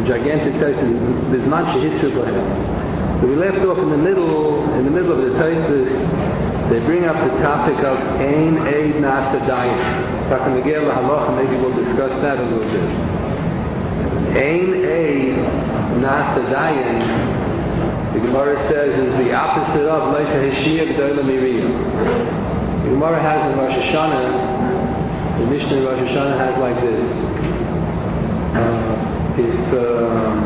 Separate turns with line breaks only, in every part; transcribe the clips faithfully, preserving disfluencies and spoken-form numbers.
the gigantic Tosfos, Bizman Shehisru Bohem. So we left off in the middle, in the middle of the Tosfos. They bring up the topic of Ein Eid Nasa Dayan. Takanagel Halacha, maybe we'll discuss that a little bit. Ein Eid Nasa Dayan, the Gemara says, is the opposite of Leita Hashiyah G'dola Miriya. The Gemara has in Rosh Hashanah, the Mishnah in Rosh Hashanah has like this. Uh, if um,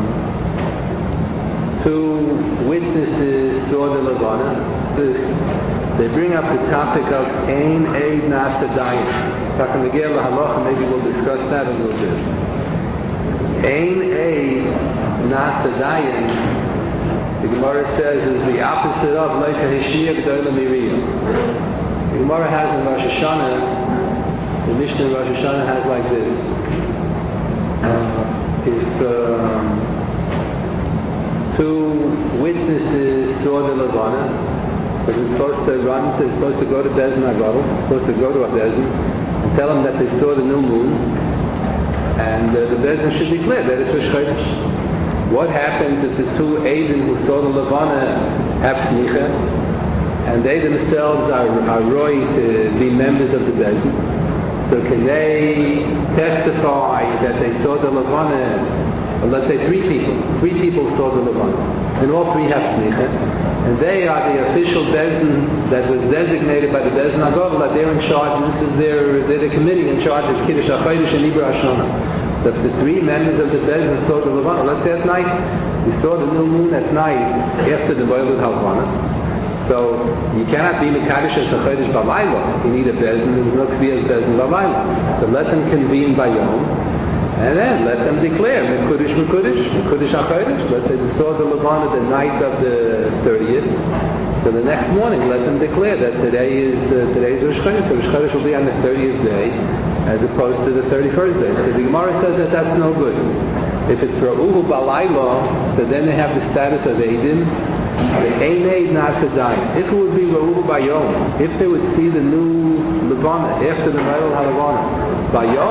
two witnesses saw the Levana, this, they bring up the topic of Ein Eid Nasa Dayan. Takanagel Halacha, maybe we'll discuss that a little bit. Ein Eid Nasa Dayan, the Gemara says, is the opposite of Leita Hashiyah G'dola Miriya. The Gemara has in Rosh Hashanah, the Mishnah in Rosh Hashanah has like this. Uh, if um, two witnesses saw the Levana, so they're supposed to run, they're supposed to go to Bezdin Agadol, they're supposed to go to a Bezdin and tell them that they saw the new moon, and uh, the Bezdin should declare that it's Rosh Chodesh. What happens if the two Eidim who saw the Levana have smicha, and they themselves are, are roy to be members of the Bezdin? So can they testify that they saw the Levana? Well, let's say three people. Three people saw the Levana, and all three have smicha, and they are the official Bezdin that was designated by the Bezdin Agadol that they're in charge. This is their they're the committee in charge of Kiddush HaChodesh and Ibra Hashanah. So if the three members of the Bezdin saw the Levana, let's say at night, we saw the new moon at night after the Boiled Halvana. So you cannot be Mekadosh as a Chodesh Balayla. If you need a Bezdin, there's no Kviyas Bezdin Balayla. So let them convene by Yom, and then let them declare Mekudesh Mekudesh, Mekudesh HaChodesh. Let's say they saw the Levana the night of the thirtieth. So the next morning, let them declare that today is uh, today's Rosh Chodesh. So Rosh Chodesh will be on the thirtieth day, as opposed to the thirty-first day. So the Gemara says that that's no good. If it's Ra'uhu Balayla, so then they have the status of Eidim, the Ein Eid Nasa Dayan. If it would be Ra'uhu Bayom, if they would see the new Levana after the Me'el HaLevana,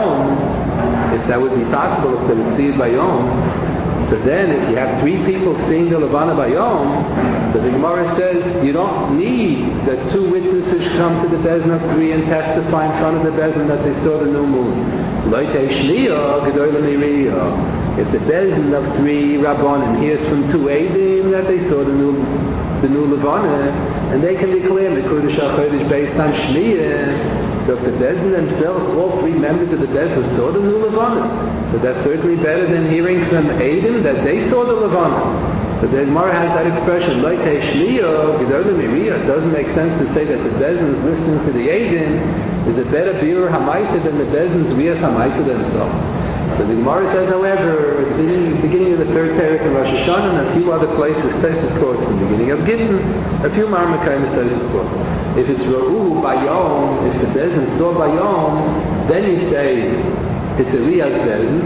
Bayom, if that would be possible, if they would see it Bayom, so then if you have three people seeing the Levana Bayom, so the Gemara says you don't need that two witnesses come to the Bezdin of three and testify in front of the Bezdin that they saw the new moon. Leita Hashiyah G'dola Miriya. If the Bezdin of three Rabbanim hears from two Eidim that they saw the new the new Levana, and they can declare Mekudesh HaChodesh based on Shliyah. So if the Bezdin themselves, all three members of the Bezdin saw the new Levana, so that's certainly better than hearing from Eidim that they saw the Levana. So the Gemara has that expression, like Shliyah, G'dola Miriya. It doesn't make sense to say that the Bezdin is listening to the Eidim is a better Birur HaMaisa than the Bezdin's Riyas HaMaisa themselves. So the Gemara says, however, at the beginning, beginning of the third parak in Rosh Hashanah and a few other places, Tosfos quotes in the beginning of Gittin, a few Marmakayim Tosfos quotes. If it's Ra'uhu Bayom, if the Bezdin saw Bayom, then you say it's a Riyas Bezdin,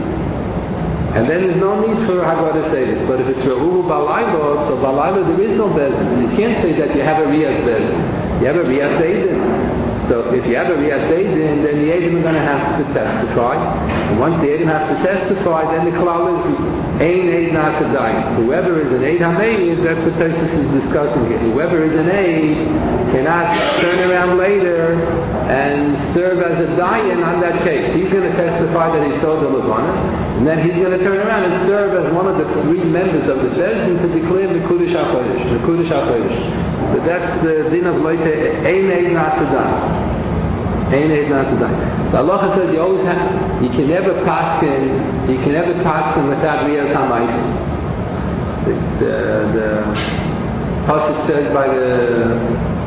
and then there's no need for Haggadah to say this. But if it's Ra'uhu Balayla, so Balayla there is no Bezdin. So you can't say that you have a Riyas Bezdin. You have a Riyas Eidim. So if you have a Riyas Eidim, then the Eidim are going to have to testify. And once the Eidim have to testify, then the Klal is Ein Eid Nasa Dayan. Whoever is an Eid HaMeid, that's what Tosfos is discussing here. Whoever is an Eid cannot turn around later and serve as a Dayan on that case. He's going to testify that he saw the Levana, and then he's going to turn around and serve as one of the three members of the Bezdin to declare Mekudesh HaChodesh. Mekudesh HaChodesh. So that's the din of Leita Ein Eid Nasa Dayan. Ein Eid Nasa Dayan. The halacha says you always have, you can never paskin, you can never paskin without Riyas HaMaisa. The, the, the pasuk says by the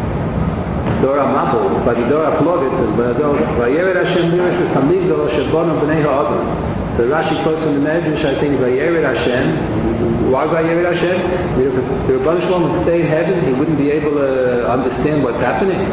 Dora Mabul, by the Dora Plog, it says, by the Dora, Vayered Hashem Miras HaMigdal Shebonim B'nei Ha'adam. So Rashi quotes from the Medrash, I think, Vayered Hashem. Why Vayered Hashem? The Rebbeinu Shalom would stay in heaven, he wouldn't be able to understand what's happening.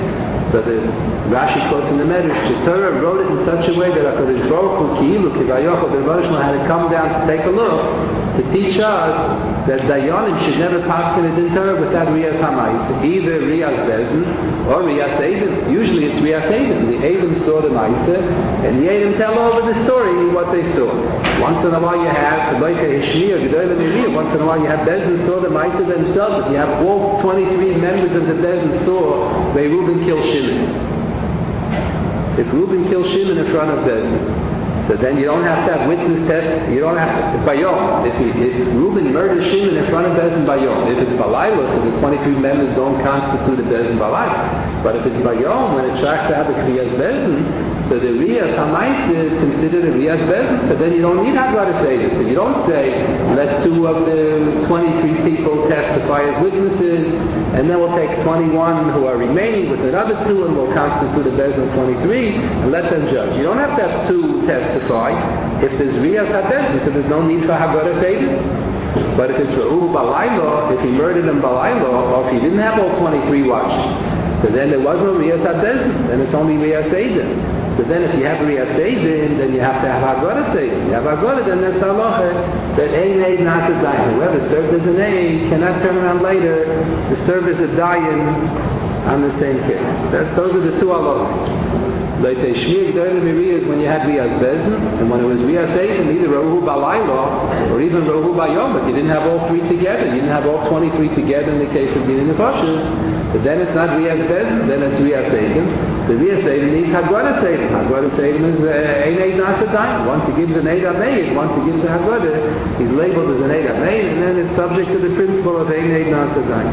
So the Rashi quotes in the Medrash, the Torah wrote it in such a way that HaKadosh Baruch Hu Ki'ilu Kivayochel, the Rebbe Shlomo had to come down to take a look to teach us that Dayanim should never paskin a din Torah without Riyas Hamayis, either Riyas Bezin or Riyas Eidim. Usually it's Riyas Eidim. The Eidim saw the Maisa, and the Eidim tell over the story what they saw. Once in a while you have like a Hishmi or Gedolah Miriya. Once in a while you have Bezin saw the Maisa themselves. If you have all twenty-three members of the Bezin saw, they Reuben kill Shimon. If Reuben kills Shimon in front of Bezin, so then you don't have to have witness test. You don't have to Bayom. If, he, if Reuben murders Shimon in front of Bezin, Bayom. If it's Balayla, so the twenty-three members don't constitute a Bezin Balayla. But if it's Bayom, when it's Shach to have a Kriyas Bezin, so the Riyas Hamayis is considered a Riyas Bezin. So then you don't need Haggadah to say this. So you don't say, let two of the twenty-three people testify as witnesses, and then we'll take twenty-one who are remaining with another two, and we'll constitute a Bezin of twenty-three, and let them judge. You don't have to have two testify. If there's Riyas HaBezin, so there's no need for Haggadah to say this. But if it's Ra'uhu Balayla, if he murdered him Balayla, or if he didn't have all twenty-three watching, so then there was no Riyas HaBezin, then it's only Riyas Eidim. So then if you have Riyas Eidim, then you have to have Haggadah Eidim. You have Haggadah, then that's the halacha that Ein Eid Nasa Dayan. Whoever served as an Eid cannot turn around later to serve as a Dayan on the same case. That's, those are the two halachas. Like the Shmir G'dayla Miriya is when you had Riyas Bezin, and when it was Riyas Eidim, either Ra'uhu Balayla or even Ra'uhu Bayom, but you didn't have all three together. You didn't have all twenty-three together in the case of Dinin Nefashos. But then it's not Riyas Bezin, then it's Riyas Eidim. So Riyas Eidim needs Haggadah Eidim. Haggadah Eidim is Ein Eid Nasa Dayan. Once he gives an Eid HaMeid, once he gives a Haggadah, he's labeled as an Eid HaMeid, and then it's subject to the principle of Ein Eid Nasa Dayan.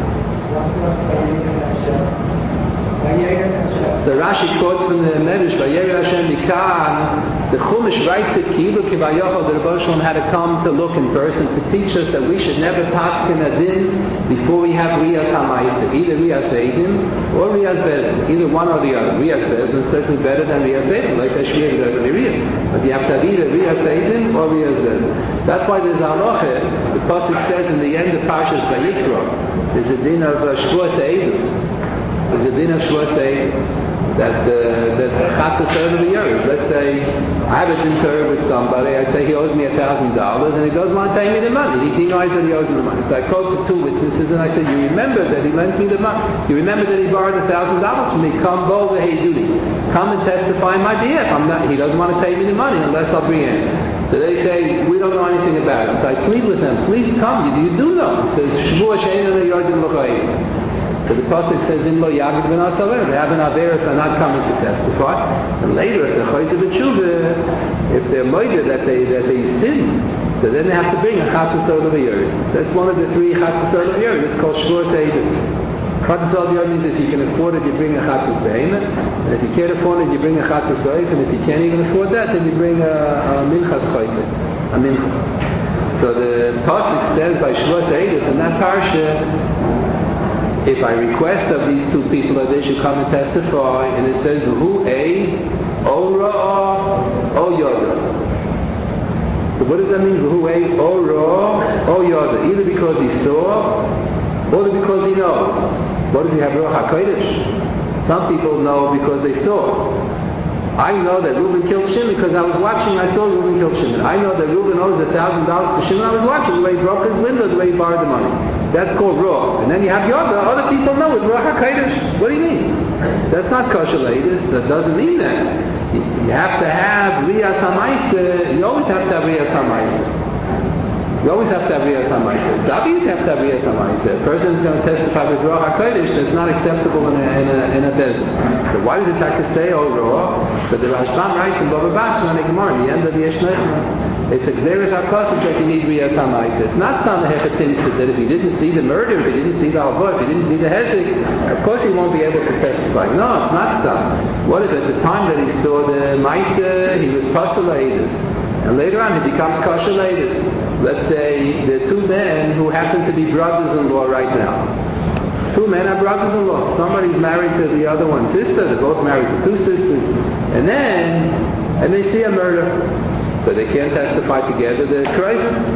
So Rashi quotes from the Medrash, Vayeir Hashem Mikan, the Chumash writes it, Ki'ilu Kivayochel, the Rebbe Shlomo had to come to look in person to teach us that we should never paskin a din before we have Riyas HaMayis, either Riyas Eidim or Riyas Bezin, either one or the other. Riyas Bezin is certainly better than Riyas Eidim, like Ashmir G'dayla Miriya. But you have to have either Riyas Eidim or Riyas Bezin. That's why there's a halacha, the Pasuk says in the end of Parshas Vayikra, there's a din of uh, Shvuas Eidus. There's a din of Shvuas Eidus. That uh, that's a chatas of the year. Let's say I have a din Torah with somebody. I say he owes me a thousand dollars, and he doesn't want to pay me the money. He denies that he owes me the money. So I quote the two witnesses, and I say, "You remember that he lent me the money? You remember that he borrowed a thousand dollars from me? Come, bold the hey duty. Come and testify in my behalf. I'm not. He doesn't want to pay me the money unless I'll bring it." So they say, "We don't know anything about it." So I plead with them, "Please come. You, you do know." He says, "Shvuah she'ein yodim l'chayis." So the Pasuk says, "In lo yagid ben asaler." They have an aver if they're not coming to testify. And later, if they're chayzer b'tshuva, if they're moida that they that they sin, so then they have to bring a chatas of a year. That's one of the three chatas of a year. It's called shvuas eidus. Chatas of a year means if you can afford it, you bring a chatas behemoth, and if you can't afford it, you bring a chatas oif, and if you can't even afford that, then you bring a, a minchas chayte, a mincha. So the Pasuk says by shvuas eidus in that parsha, if I request of these two people that they should come and testify, and it says, V'hu A, O Ra'ah, O Yoda. So what does that mean, V'hu A, O Ra'ah, O Yoda? Either because he saw, or because he knows. What does he have, Ruach HaKodesh? Some people know because they saw. I know that Reuben killed Shimon because I was watching, I saw Reuben kill Shimon. I know that Reuben owes a thousand dollars to Shimon, I was watching the way he broke his window, the way he borrowed the money. That's called Ruach. And then you have Yoda, other people know it, Ruach HaKodesh. What do you mean? That's not kosher ladies, that doesn't mean that. You have to have Riyas HaMaisa, you always have to have Riyas HaMaisa. You always have to have Riyas HaMaisa. It's obvious you have to have Riyas HaMaisa. A person is going to testify with Ruach HaKodesh that's not acceptable in a, in a, in a bezin. So why does it have to say, oh, Ruach? So the Rashbam writes in Baba Basra in the Gemara, in the end of the Yeshnechma, it's a Xeris HaKosov that you need Riyas HaMaisa. It's not done the Hechatinsa that if he didn't see the murder, if he didn't see the Halva, if he didn't see the Hezek, of course he won't be able to testify. No, it's not done. What if at the time that he saw the Maisa, he was Pasalaidus, and later on he becomes Kashalaitis? Let's say the two men who happen to be brothers-in-law right now. Two men are brothers-in-law. Somebody's married to the other one's sister. They're both married to two sisters. And then, and they see a murder. So they can't testify together. They're craving.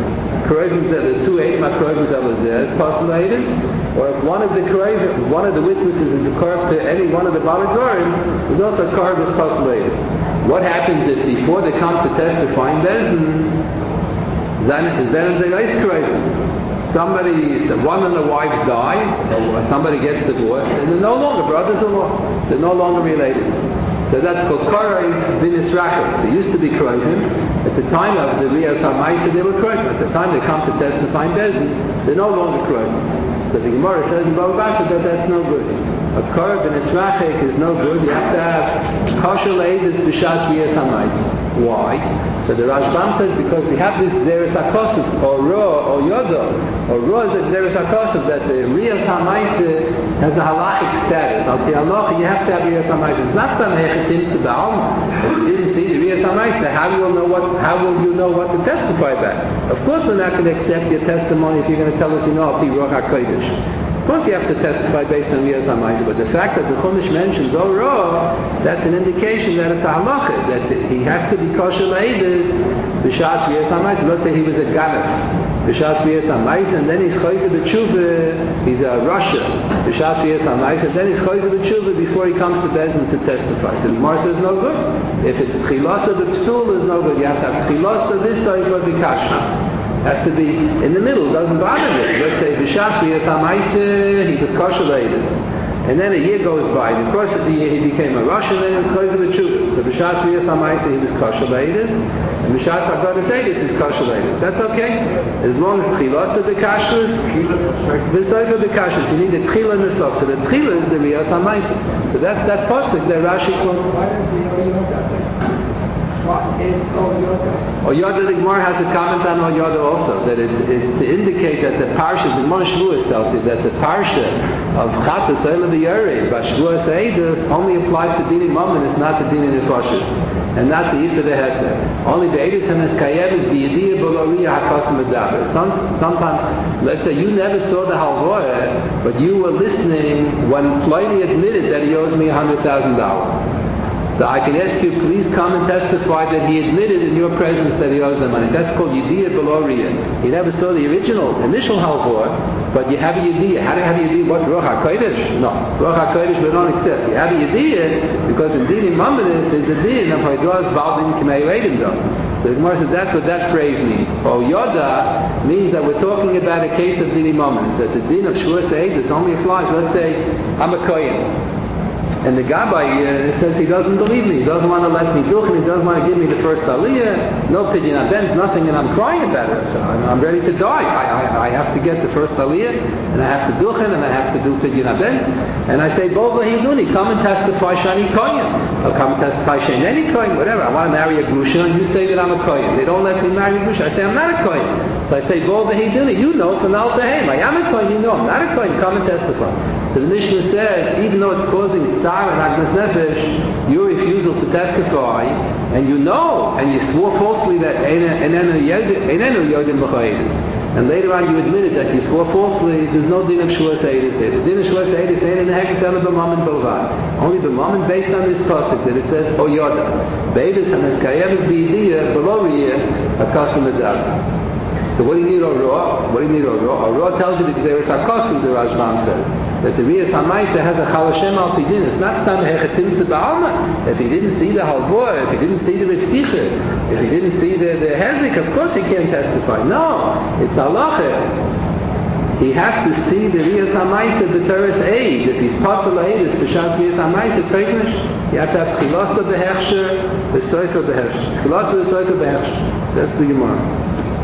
Kroivim said the two eight Kroivim Zelazeh is possibilities, or if one of the Kroivim, one of the witnesses is a korv to any one of the Baladorim, is also a korv as possibilities. What happens if before they come to testify in Bezdin, then is a nice Kroivim? Somebody, one of the wives dies, or somebody gets divorced, and they're no longer brothers-in-law. They're no longer related. So that's called Korov bin Israchim. They used to be Kroivim. At the time of the Riyas HaMaisa, they were Kroivim. At the time they come to testify in Bezdin, they're no longer Kroivim. So the Gemara says in Bava Basra that that's no good. A Korov bin Israchim is no good. You have to have kosher leidus b'shas Riyas HaMaisa. Why? So the Rashbam says because we have this Xeris HaKosov, or Ro, or Yodo, or Ro is a Xeris HaKosov, that the Riyas HaMaisa has a halachic status. Al Pi Halacha, you have to have Riyas HaMaisa. It's not some hechetim to Ba'alma. If you didn't see the Riyas HaMaisa, how will you know what? How will you know what to testify about? Of course, we're not going to accept your testimony if you're going to tell us you know Al Pi Ruach HaKodesh. Of course you have to testify based on Riyas HaMaisa, but the fact that the Chumash mentions oh Ro, that's an indication that it's a halacha, that he has to be kosher leidus b'shas Riyas HaMaisa. Let's say he was a Ganav b'shas Riyas HaMaisa, and then he's choyzer b'tshuva, he's a Rasha b'shas Riyas HaMaisa, and then he's choyzer b'tshuva before he comes to Bezdin to testify. So the Gemara says no good. If it's tchilasa b'psul, is no good. You have to have tchilasa this side of the kashnas. Has to be in the middle, doesn't bother me. Let's say b'shas Riyas HaMaisa, he was kosher leidus. And then a year goes by, and of course of the year he became a Russian, and then he was choyzer b'tshuva. So b'shas Riyas HaMaisa he was kosher leidus, and b'shas HaGodas Eidus is kosher leidus. That's okay, as long as tchilasa b'kashrus, v'soifa b'kashrus. You need the tchila and the sof. So the tchila is the Riyas HaMaisa. So that that pasuk that Rashi quotes. Oyoda, the Gemara has a comment on Oyoda also, that it, it's to indicate that the parsha, the Gemara Shavuos tells you that the parsha of Chatas Eila B'Yarei, B'Shavuos Eidus, only applies to Dini Mammon, it's not to Dini Nefashis, and not the Yisa Behekta. Only the Eidus HaMeskayem is B'Yediyah B'Loriyah HaKosim Medaber. Sometimes, let's say you never saw the Halvoah, but you were listening when Pliny admitted that he owes me one hundred thousand dollars. So I can ask you, please come and testify that he admitted in your presence that he owes the money. That's called Yediyah B'Loriyah. You never saw the original, initial halvor, but you have a Yediyah. How do you have a Yediyah? What? Ruach HaKodesh? No. Ruach HaKodesh we don't accept. You have a Yediyah because in Dini Mammonis there's a din of Haidoaz Baldin K'mei Reidendom. So the Gemara says that's what that phrase means. Oh, Yoda means that we're talking about a case of Dini Mammonis, that the din of Shavuos Eidus only applies, let's say, I'm a Kohen. And the Gabbai uh, says he doesn't believe me. He doesn't want to let me do it. He doesn't want to give me the first aliyah. No pidyon abens, nothing, and I'm crying about it. So I'm, I'm ready to die. I, I, I have to get the first aliyah, and I have to do it, and I have to do pidyon abens. And I say, Bova Hiduni, come and testify Shani Kohen. I'll come and testify Sheneni Kohen, whatever. I want to marry a Grusha, and you say that I'm a Kohen. They don't let me marry a Grusha. I say, I'm not a Kohen. So I say, Bova Hiduni, you know from Al Tahem. I am a Kohen, you know. I'm not a Kohen. Come and testify. So the Mishnah says, even though it's causing tsar and agnes nefesh, your refusal to testify, and you know, and you swore falsely that einenu yodim b'chayidus, and later on you admitted that you swore falsely, there's no din of Shavuos Eidus there. The din of Shavuos Eidus ain't in the Hekes Ela b'mammon b'lvad. Only b'mammon based on this pasuk that it says, O Yoda, Beidus hameskayem is b'yidiyah, b'loriyah, hakasim adav. So what do you need a Roah? What do you need a Roah? A Roah tells you the Xeris HaKosim, the Rashbam says. That the Riyas HaMaisa has a Chalashem al Pidin. It's not Stam Hechetin Seba'alma. If he didn't see the Halvoah, if he didn't see the Ritzicha, if he didn't see the, the Hezik, of course he can't testify. No, it's Halacha. He has to see the Riyas HaMaisa, the Teres Eid. If he's Pasal Eid, it's B'Shas Riyas HaMaisa, Teignish. You have to have Chilasa B'Hechsher, B'Soifa B'Hechsher. Chilasa B'Soifa B'Hechsher. That's the Gemara.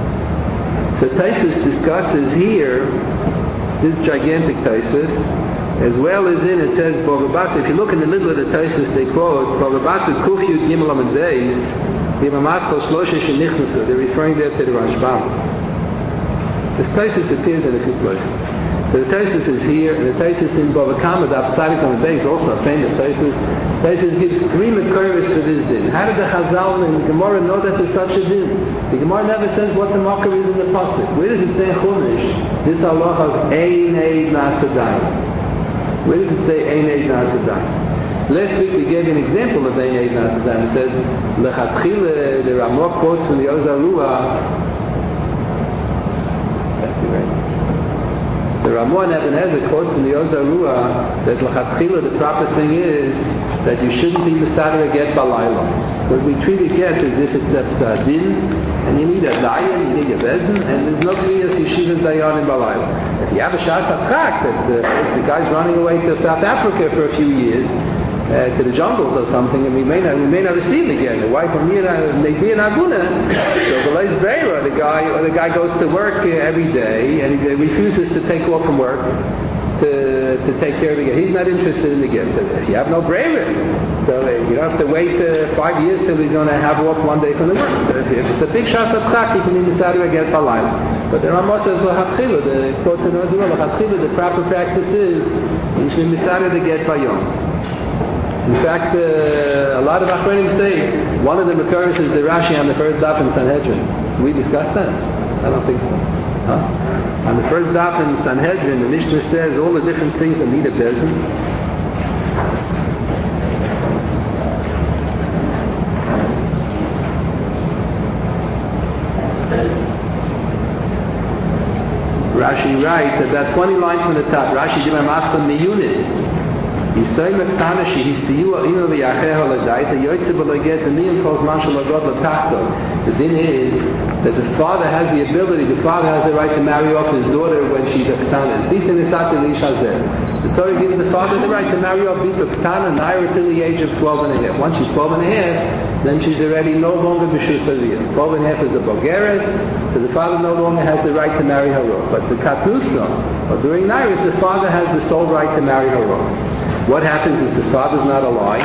So Taisus discusses here this gigantic Taisus, as well as in it says Bava Basra. If you look in the middle of the Taisus, they quote Bava Basra Kuf Yud Gimel Amud Beis Yimamaskel Shlosha Shenichnasu. They're referring there to the Rashbam. This Taisus appears in a few places. So the Taisus is here, and the Taisus in Bava Kama, the Apsadik Amud Beis, also a famous Taisus. Taisus gives three Mekuris for this din. How did the Chazal and the Gemara know that there's such a din? The Gemara never says what the Makar is in the pasuk. Where does it say in Chumash? This Allah of Ein Eid Nasadai. Where does it say Ein Eid Nasadai? Last week we gave an example of Ein Eid Nasadai. We said Lechatchila, the Ramah quotes from the Ozarua Ramah and Eben Ezer quotes from the Ozar Ruah that l'chatchila, the proper thing is that you shouldn't be mesader a get balayla. Because we treat a get as if it's a psadin, and you need a dayan, you need a bezin, and there's no kriyas yeshivas dayan in balayla. If you have a shas atchak, that uh, the guy's running away to South Africa for a few years, Uh, to the jungles or something, and we may not, we may not receive again. The wife of me may be an aguna. So the Leis Beira, the guy, or the guy goes to work uh, every day, and he uh, refuses to take off from work to to take care of the get. He's not interested in the get. So if you have no bravery, so uh, you don't have to wait uh, five years till he's going to have off one day from the work. So if, if it's a big shas atchak, you can be misadu again for life. But the Ramah says l'chatchila, the quotes in Ozar, l'chatchila, the proper practice is you should be misadu to get by yom. In fact, uh, a lot of Achronim say one of the occurrences is the Rashi on the first daf in Sanhedrin. Did we discuss that? I don't think so. Huh? On the first daf in Sanhedrin, the Mishnah says all the different things that need a bezin. Rashi writes about twenty lines from the top. Rashi did my master miyunin. Yisay mektana shehisiyu inu v'yacheha l'dayta yoytze v'loget v'miyim kol zman shalagod l'tachto. The din is that the father has the ability, the father has the right to marry off his daughter when she's a ktana. Bita nisati l'ishazeh. The Torah gives the father the right to marry off bita ktana naira till the age of twelve and a half. Once she's twelve and a half, then she's already no longer b'shus aviyah. twelve and a half is a bogeres, so the father no longer has the right to marry her off. But the katnusa, or during nairis, the father has the sole right to marry her off. What happens is the father's not alive,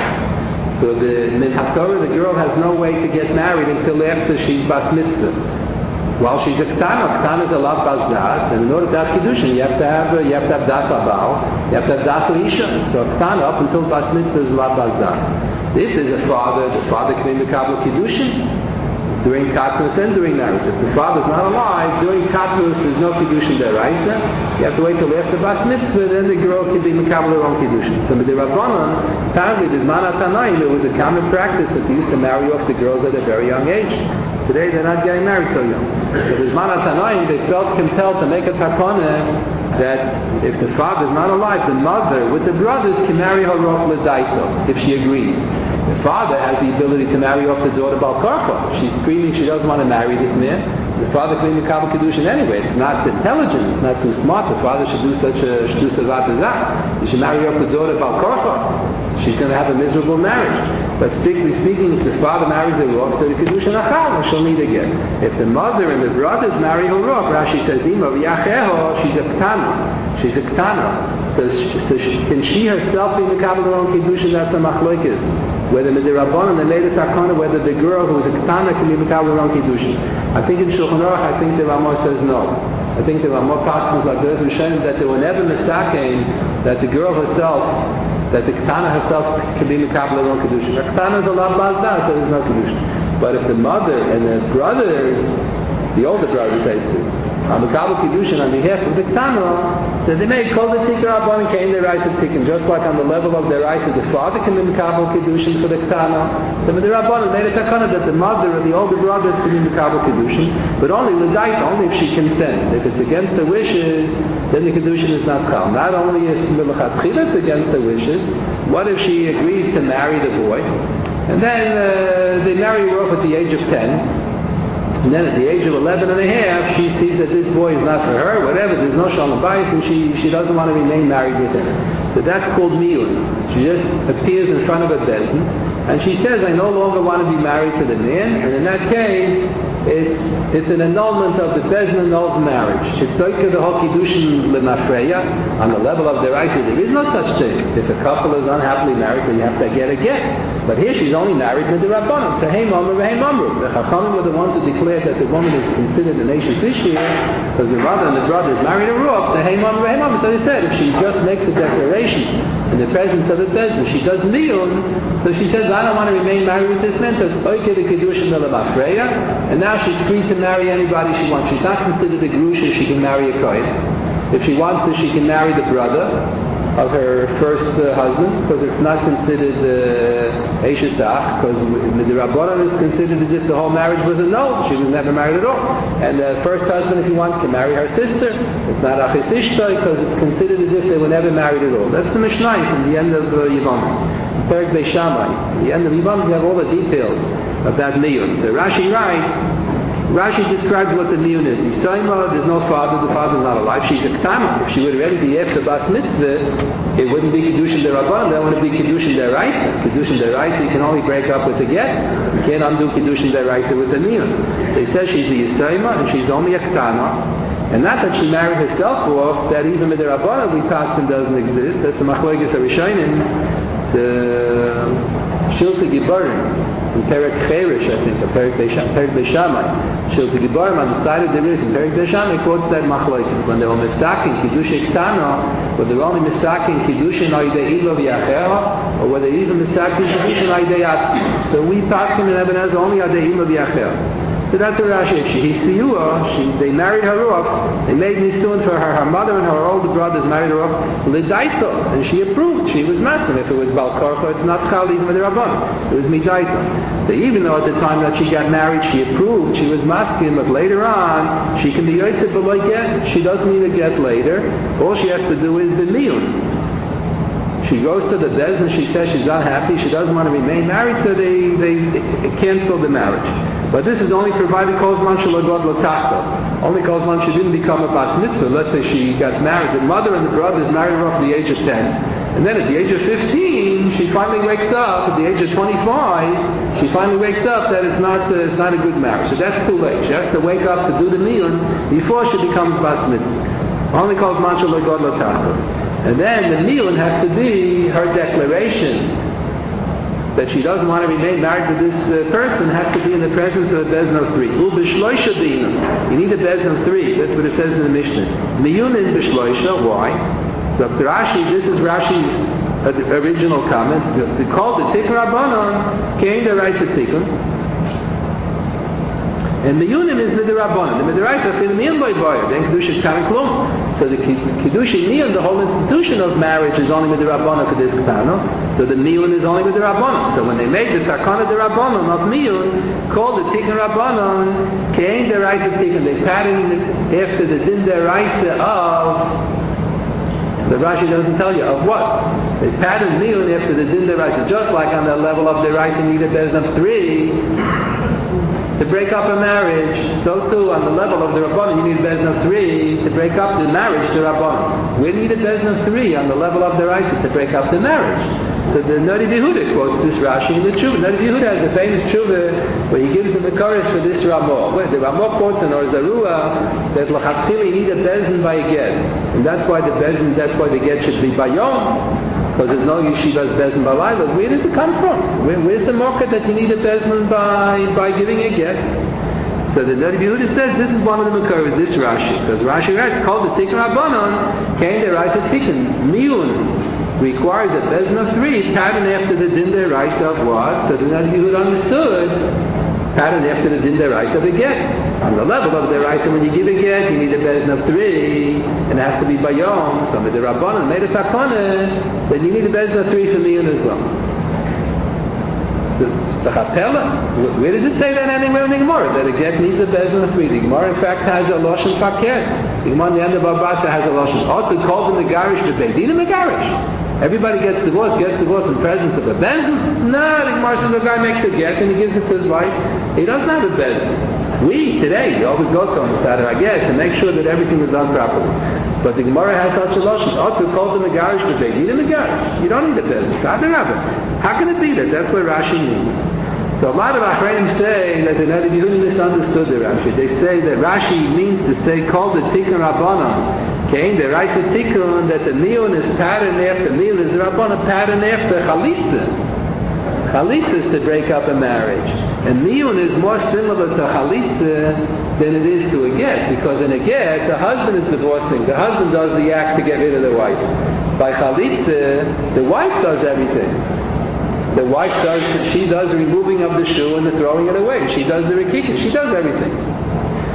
so the min haTorah, the girl has no way to get married until after she's bas mitzvah. While she's a ktana, ktana is a lav bas das, and in order to have kiddushin, you have to have uh, you have to have das abal, you have to have das isha. So ktana up until bas mitzvah is lav bas das. If there's a father, the father can be mekabel kiddushin during katnus and during naris. If the father's not alive, during katnus there's no kiddushin deraisa. You have to wait till after bas mitzvah, then the girl can be mekabel her own kiddushin. So with the Rabbanan, apparently there's manat tanaim, there was a common practice that they used to marry off the girls at a very young age. Today they're not getting married so young. So there's manat tanaim, they felt compelled to make a takana that if the father's not alive, the mother with the brothers can marry her off l'daito, if she agrees. The father has the ability to marry off the daughter Bal Karcha. She's screaming she doesn't want to marry this man. The father can be Mekabel Kiddushin anyway. It's not intelligent. It's not too smart. The father should do such a should do savat as that. He should marry off the daughter Bal Karcha. She's going to have a miserable marriage. But strictly speaking, if the father marries her off, so the Kiddushin Achal, she'll meet again. If the mother and the brothers marry her off, Rashi says, Ima v'yacheho, she's a ktana. She's a ktana. So, so she, can she herself be Mekabel her own Kiddushin? That's a machlokes. Whether the Rabbanan they made a takana, whether the girl who is a ktana can be mekabel her own kiddushin. I think in Shulchan Aruch, I think the Ramah says no. I think the Ramah passes like this, and showing that they were never mistaken that the girl herself, that the ktana herself can be mekabel her own kiddushin. The ktana is a lot bal das, so there's no kiddushin. But if the mother and the brothers, the older brother says this, on mekabel kiddushin on behalf of the ktana, so they may call the tikkur rabban and came the rice of tikkun, just like on the level of the rice of the father can be mekabel kiddushin for the ktana. So the rabban made a takana that the mother and the older brothers can be mekabel kiddushin, but only l'daita, only if she consents. If it's against her wishes, then the kiddushin is not chal. Not only if l'chatchila it's against her wishes, what if she agrees to marry the boy, and then uh, they marry her off at the age of ten, and then at the age of eleven and a half, she sees that this boy is not for her, whatever, there's no shalom bayis, and she, she doesn't want to remain married with him. So that's called miyun. She just appears in front of a bezin, and she says, I no longer want to be married to the man, and in that case, it's it's an annulment of the bezin annuls marriage. It's like the whole kiddushin lemafreya, on the level of the Raisa, there is no such thing. If a couple is unhappily married, so you have to get a get. But here she's only married with the Rabbanon. So hey mamru, hey mamru. The Chachamim were the ones who declared that the woman is considered an Eishes Ishtir, because the mother and the brothers married her off. So hey mamru, hey mamru. So they said, if she just makes a declaration in the presence of the bezin, she does miyun, so she says, I don't want to remain married with this man, says, oike the kiddushin lemafreya, and now she's free to marry anybody she wants. She's not considered a grusha, she can marry a kohen. If she wants to, she can marry the brother, of her first uh, husband, because it's not considered Eishesach, uh, because the Rabbanan is considered as if the whole marriage was a no. She was never married at all. And the first husband, if he wants, can marry her sister. It's not Achis Ishtai, because it's considered as if they were never married at all. That's the Mishnah in the end of uh, Yevamos. Perek Beis Shammai. At the end of Yevamos, you have all the details of that miyun. So Rashi writes, Rashi describes what the miyun is. Yisayma, there's no father, the father's not alive. She's a ktama. If she would already be after bas mitzvah, it wouldn't be Kiddushin Derabbanan, that would be Kiddushin Deraisa. Kiddushin Deraisa, you can only break up with the get. You can't undo Kiddushin Deraisa with the miyun. So he says she's a Yisayma, and she's only a ktama. And not that she married herself off, that even with the Rabbanan we Paskin doesn't exist. That's the Machlokes HaRishonim, the Shilta Gibarim. In Perek Cherish, I think, or Perek Beis Shammai, Shilta Gibarim on the side of the Rit, in Perek Beis Shammai quotes that machlokes. When they were misaking Kiddush Ktana, were they only misaking Kiddush in Aidei Ilo V'Yacheha, or were they even misaking Kiddush in Aidei Atzmi? So we Paskin in Eben Ezra only Aidei Ilo V'Yacheha. So that's what Rashi is. She siyua, she they married her off, they made nisun for her, her mother and her older brothers married her off, lidaito, and she approved, she was masculine. If it was Bal Korcha, it's not chal even with the Rabban. It was midaito. So even though at the time that she got married, she approved, she was masculine, but later on, she can be yotzei b'lo get, she doesn't need a get later. All she has to do is the miyun. She goes to the Bezdin, she says she's unhappy, she doesn't want to remain married, so they, they, they cancel the marriage. But this is only provided Kozman Shalagod L'Tachta. Only Kozman she didn't become a Bas Mitzvah. Let's say she got married. The mother and the brothers married her off at the age of ten. And then at the age of fifteen, she finally wakes up. At the age of twenty-five, she finally wakes up that it's not, uh, it's not a good marriage. So that's too late. She has to wake up to do the miyun before she becomes Bas Mitzvah. Only Kozman Shalagod L'Tachta. And then the miyun has to be her declaration that she doesn't want to remain married to this uh, person, has to be in the presence of a bezin of three. U b'shloisha dinam. You need a bezin of three. That's what it says in the Mishnah. Miyunin b'shloisha. Why? So Rashi, this is Rashi's uh, original comment. They called it Tikkun Rabbanon, Kein Deraisa Tikkun. And Miyunim is Midirabanan. The Midiraisa Chil Miyan Boi Boyer. Then Kedusha K'tan Klum. So the Kedusha Miyan, the whole institution of marriage is only Midirabanan for this Ktano. So the Miyun is only Midirabanan. So when they made the Takana Dirabanan of Miyun, called the Tikkun Rabbanan, Kein Deraisa Tikkun. They patterned after the Din Deraisa of... The Rashi doesn't tell you of what. They patterned Miyun after the Din Deraisa. Just like on the level of Deraisa needed Bezin of three, to break up a marriage, so too on the level of the Rabbanan, you need a bezin of three to break up the marriage to Rabbanan. We need a bezin of three on the level of the Raisa to break up the marriage. So the Nadi Yehuda quotes this Rashi in the Tshuva. Nadi Yehuda has a famous Tshuva where he gives the Mekaris for this Ramah. The Ramah quotes in Or Zarua that L'chatchila you need a bezin by a get. And that's why the bezin, that's why the get should be by Yom. Because there's no yeshivas bezin balayla. Where does it come from? Where, where's the market that you need a bezin by by giving a get? So the Nadi Yehuda says this is one of the Mekaris, this Rashi. Because Rashi writes, it's called the Tikkun Rabbanan, Kein Deraisa Tikkun. Miyun requires a bezin of three, pattern after the Din Deraisa of what? So the Nadi Yehuda understood, pattern after the Din Deraisa of a get. On the level of the Deraisa, when you give a get, you need a bezin of three, and it has to be by Yom. Some of the Rabbanan made a takana, then you need a bezin of three for Miyun as well. So, it's the Chapela. Where does it say that anywhere in the Gemara? That a get needs a bezin of three. The Gemara, in fact, has a Loshen Fakir. The Gemara on the end of Abasa has a Loshen. Ought to call the Megarish to Beidin a Megarish. Everybody gets divorced, gets divorced in presence of a bezin. No, the Gemara says the guy makes a get and he gives it to his wife. He doesn't have a bezin. We, today, you always go to him and Saturday again to make sure that everything is done properly. But the Gemara has such a lotion. Ought to call the Megarish to Beidin. You need a Megarish. You don't need a business. How can it be that? That's what Rashi means. So a lot of Achrayim say that the Nadi Yehuda misunderstood the Rashi. They say that Rashi means to say, call the Tikkun Rabbanan. Okay, the Raisa Tikkun, that the Miyun is patterned after, Miyun is the Rabbanan patterned after Chalitza. Chalitza is to break up a marriage. And miyun is more similar to chalitza than it is to a get, because in a get, the husband is divorcing. The husband does the act to get rid of the wife. By chalitza, the wife does everything. The wife does, she does removing of the shoe and the throwing it away. She does the rikikin. She does everything.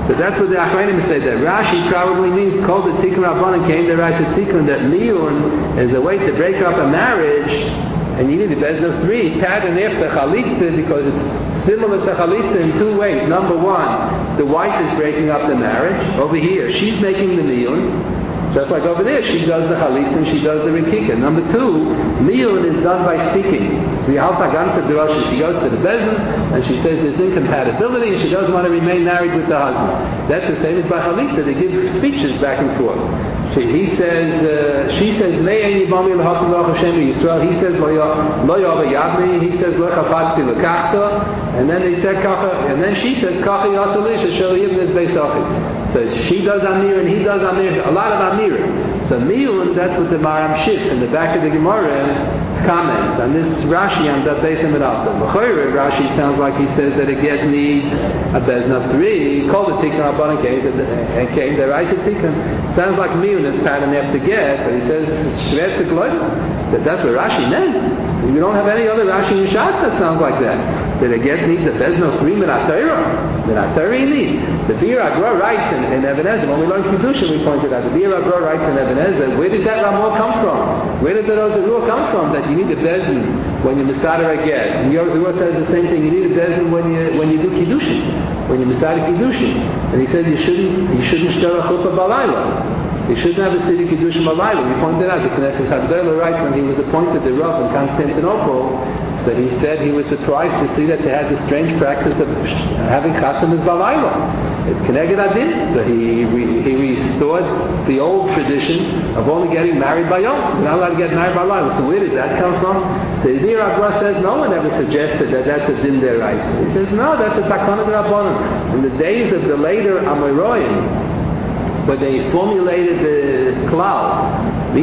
So that's what the Achronim say there. Rashi probably means called the Tikkun Rabbanan came the Rashi Tikkun that miyun is a way to break up a marriage, and you need the Bezdin of three, Pat and Efta Chalitza, because it's similar to Chalitza in two ways. Number one, the wife is breaking up the marriage. Over here, she's making the miyun. Just like over there, she does the Chalitza and she does the Rikika. Number two, miyun is done by speaking. So the Alta Gansa Drosha, she goes to the Bezdin and she says there's incompatibility and she doesn't want to remain married with the husband. That's the same as by Chalitza. They give speeches back and forth. She, he says, uh, she says, Me'en yibami l'hakim l'ach Hashem Yisrael. He says, Lo yava yavni. He says, Lo chafadti l'kachta. And then they said, Kacha. And then she says, Kacha yasalish asher yibn is beisachit. So she does Amir and he does Amir. A lot of Amir. So miyun, that's what the Maram Shif in the back of the Gemara comments. And this is Rashi on that base of it out. Rashi sounds like he says that a get needs a bezin of three. He called it Tikkun Rabbanan and came there. I said Tikkun. Sounds like miyun is pattern after get, but he says Shvetz that that's what Rashi meant. We don't have any other Rashi in Shas that sounds like that. That a get needs a bezin of three minat Torah. Minat Torah you need. The Bir Agra writes in, in Even Ezer, when we learned Kiddushin we pointed out, the Bir Agra writes in Even Ezer, where does that Ramah come from? Where does the Ozerua come from that you need a bezin when you mistader a get? And the Ozerua says the same thing, you need a bezin when you when you do Kiddushin, when you mistader Kiddushin. And he said you shouldn't you shouldn't shtel a chuppah balayla. You shouldn't have a city Kiddushin balayla. We pointed out, the Knesset Hadgdolah writes when he was appointed the Rav in Constantinople, so he said he was surprised to see that they had the strange practice of having chasim as balayla. It's Keneged Adin. So he, re, he restored the old tradition of only getting married by Yom. You're not allowed to get married by Laila. So where does that come from? So the Agra says no one ever suggested that that's a din deraisa. He says no, that's a takana d'Rabbanan. In the days of the later Amoraim, when they formulated the cloud, so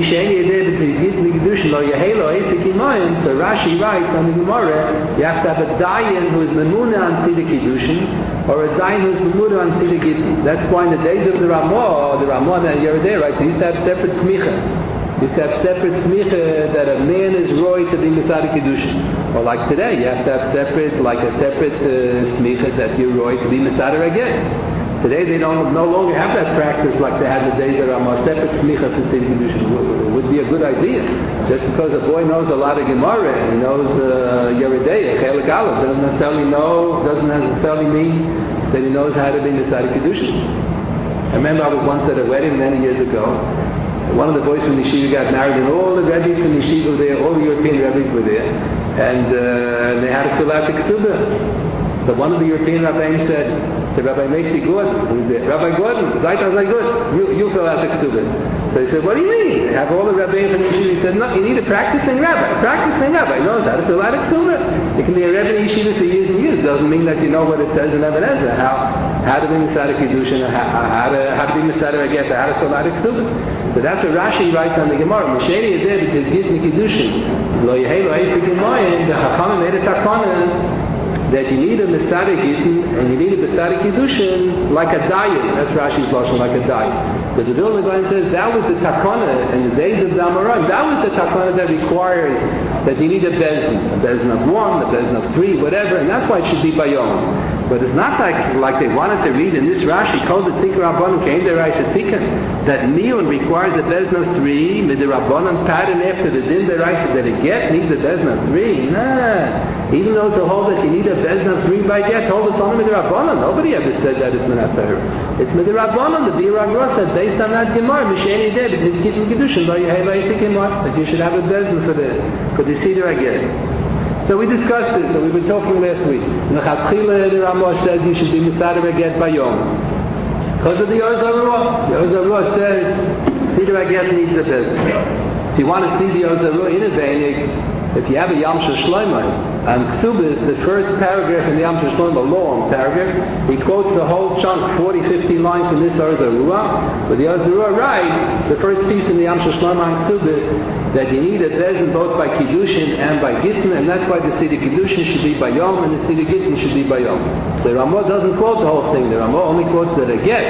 Rashi writes on the Gemara, you have to have a dayan who is memuna on Sida Kiddushin, or a dayan who is memuna on Sida Gittin. That's why in the days of the Ramah, the Ramah and Yerideh, right, so he used to have separate smicha. He used to have separate smicha that a man is roy to be Misada Kiddushin. Or like today, you have to have separate, like a separate uh, smicha that you're roy to be Misada again. Today they don't no longer have that practice like they had in the days of Ramah. Separate smicha for Sida Kiddushin would be a good idea. Just because a boy knows a lot of Gemara and he knows uh, Yerideh, Chelik Aleph, doesn't necessarily know, doesn't necessarily mean that he knows how to be Misada Kiddushin. I remember I was once at a wedding many years ago. One of the boys from the yeshiva got married, and all the rebbes from the yeshiva were there, all the European rebbes were there, and uh, they had to fill out the ksubah. So one of the European rabbis said to Rabbi Macy Gordon, who was there, Rabbi Gordon, Zayta was like, good, you, you fill out the ksubah. So he said, what do you mean? They have all the rabbis from the yeshiva. He said, no, you need a practicing rabbi. A practicing rabbi knows how to fill out a ksubah. You can be a rebbe in yeshiva for years and years. Doesn't mean that you know what it says in Even Ezer, how, how to be Misada Kiddushin, how, how, to, how to be Misada Ageta, how to fill out a ksubah. So that's what Rashi writes on the Gemara. Misheni is there because Gittin Kiddushin. Lo Yehei Lo Eisik Yemoyim, the Chachamim made a takana that you need a Misada Gittin and you need a Misada Kiddushin like a diet. That's Rashi's lashon, like a diet. So the Vilna Gaon says that was the takana in the days of the Amoraim. That was the takana that requires that you need a bezin, a bezin of one, a bezin of three, whatever, and that's why it should be bayom. But it's not like like they wanted to read in this Rashi, called the Tikkun Rabbanan, came there, I said Tikkun, that miyun requires a bezin of three, with the Rabbanan pattern after the din deraisa that a get needs a bezin of three. Nah. Even though it's a hold that you need a bezin of three by get, told it's only with the Rabbanan. Nobody ever said that it's Minat Torah. It's with the Rabbanan. The Bir Agra said, based on that Gemara, Misheni did, it's Gittin Kiddushin, but you have a that you should have a bezin for the, for the Seder again. So we discussed this, so we were talking last week. And the Chatchila, the Ramah says you should be Misada Aget by Yom. Because of the Ozarua. The Ozarua says, Seder Aget needs a bezin. If you want to see the Ozarua in a Veinik, if you have a Yam Shel Shlomo, and Ksubis, the first paragraph in the Yam Shel Shlomo, a long paragraph, he quotes the whole chunk, forty, fifty lines from this Ozarua. But the Ozarua writes, the first piece in the Yam Shel Shlomo and Ksubis, that you need a bezin both by Kiddushin and by Gittin, and that's why the Seder Kiddushin should be by Yom and the Seder Gittin should be by Yom. The Ramah doesn't quote the whole thing. The Ramah only quotes that a get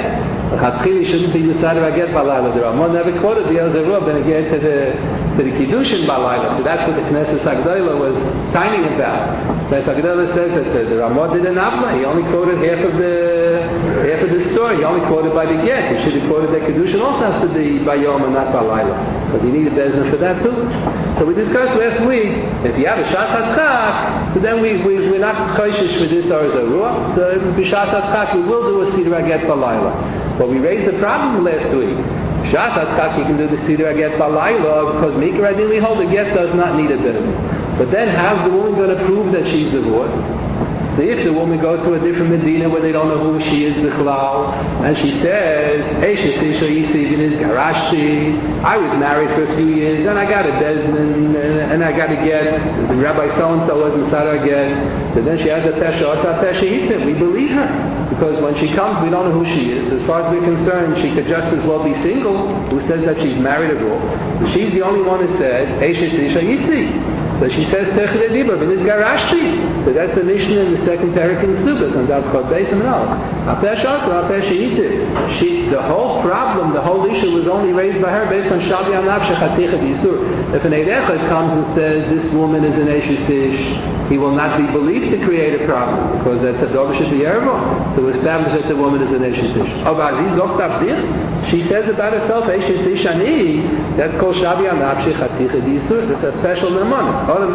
Chatchili shouldn't be decided by get balayla. The Ramah never quoted the other rule when it get to the to the kiddushin balayla. So that's what the Knesset Hagdolah was timing about. Knesset Hagdolah says that the, the Ramah did an abla. He only quoted half of the half of the story. He only quoted by the get. He should have quoted that kiddushin also has to be by yom and not balayla, because he needed bezin for that too. So we discussed last week, if you have a Shas HaTchak, so then we, we, we're not choishish for this or as a ruach. So b'Shas HaTchak we will do a Siddur Aget Balayla. But we raised the problem last week. Shas HaTchak you can do the Siddur Aget Balayla because Mikra ideally hold the get does not need a bezin. But then how's the woman going to prove that she's divorced? See, if the woman goes to a different Medina where they don't know who she is, Bichlal, and she says, Eishes Tisha Yisivin is Garashti, I was married for a few years, and I got a Desmond, and, and I got to get, the Rabbi so-and-so was Masada again, so then she has a Pesha, Osa Pesha Yitah, we believe her, because when she comes, we don't know who she is. As far as we're concerned, she could just as well be single, who says that she's married at all. She's the only one who said, Eishes Tisha Yisivin. So she says, Techle Diba, but it's Garashti. So that's the Mishnah in the second parak in the Subas, and Dav Chod Beis and all. Apesh Asra, Apesh Yitir. She, the whole problem, the whole issue was only raised by her based on Shabi Anav Shechaticha Yisur. If an Eidechad comes and says, this woman is an Eishes Ish, he will not be believed to create a problem, because that's a Dovish at the Yerbo, to establish that the woman is an Eishes Ish. Aber sie sagt auf sich, she says about herself, Eishes Ish Ani, that's called Shabi Anav Shechaticha Yisur. That's a special Nemonis. So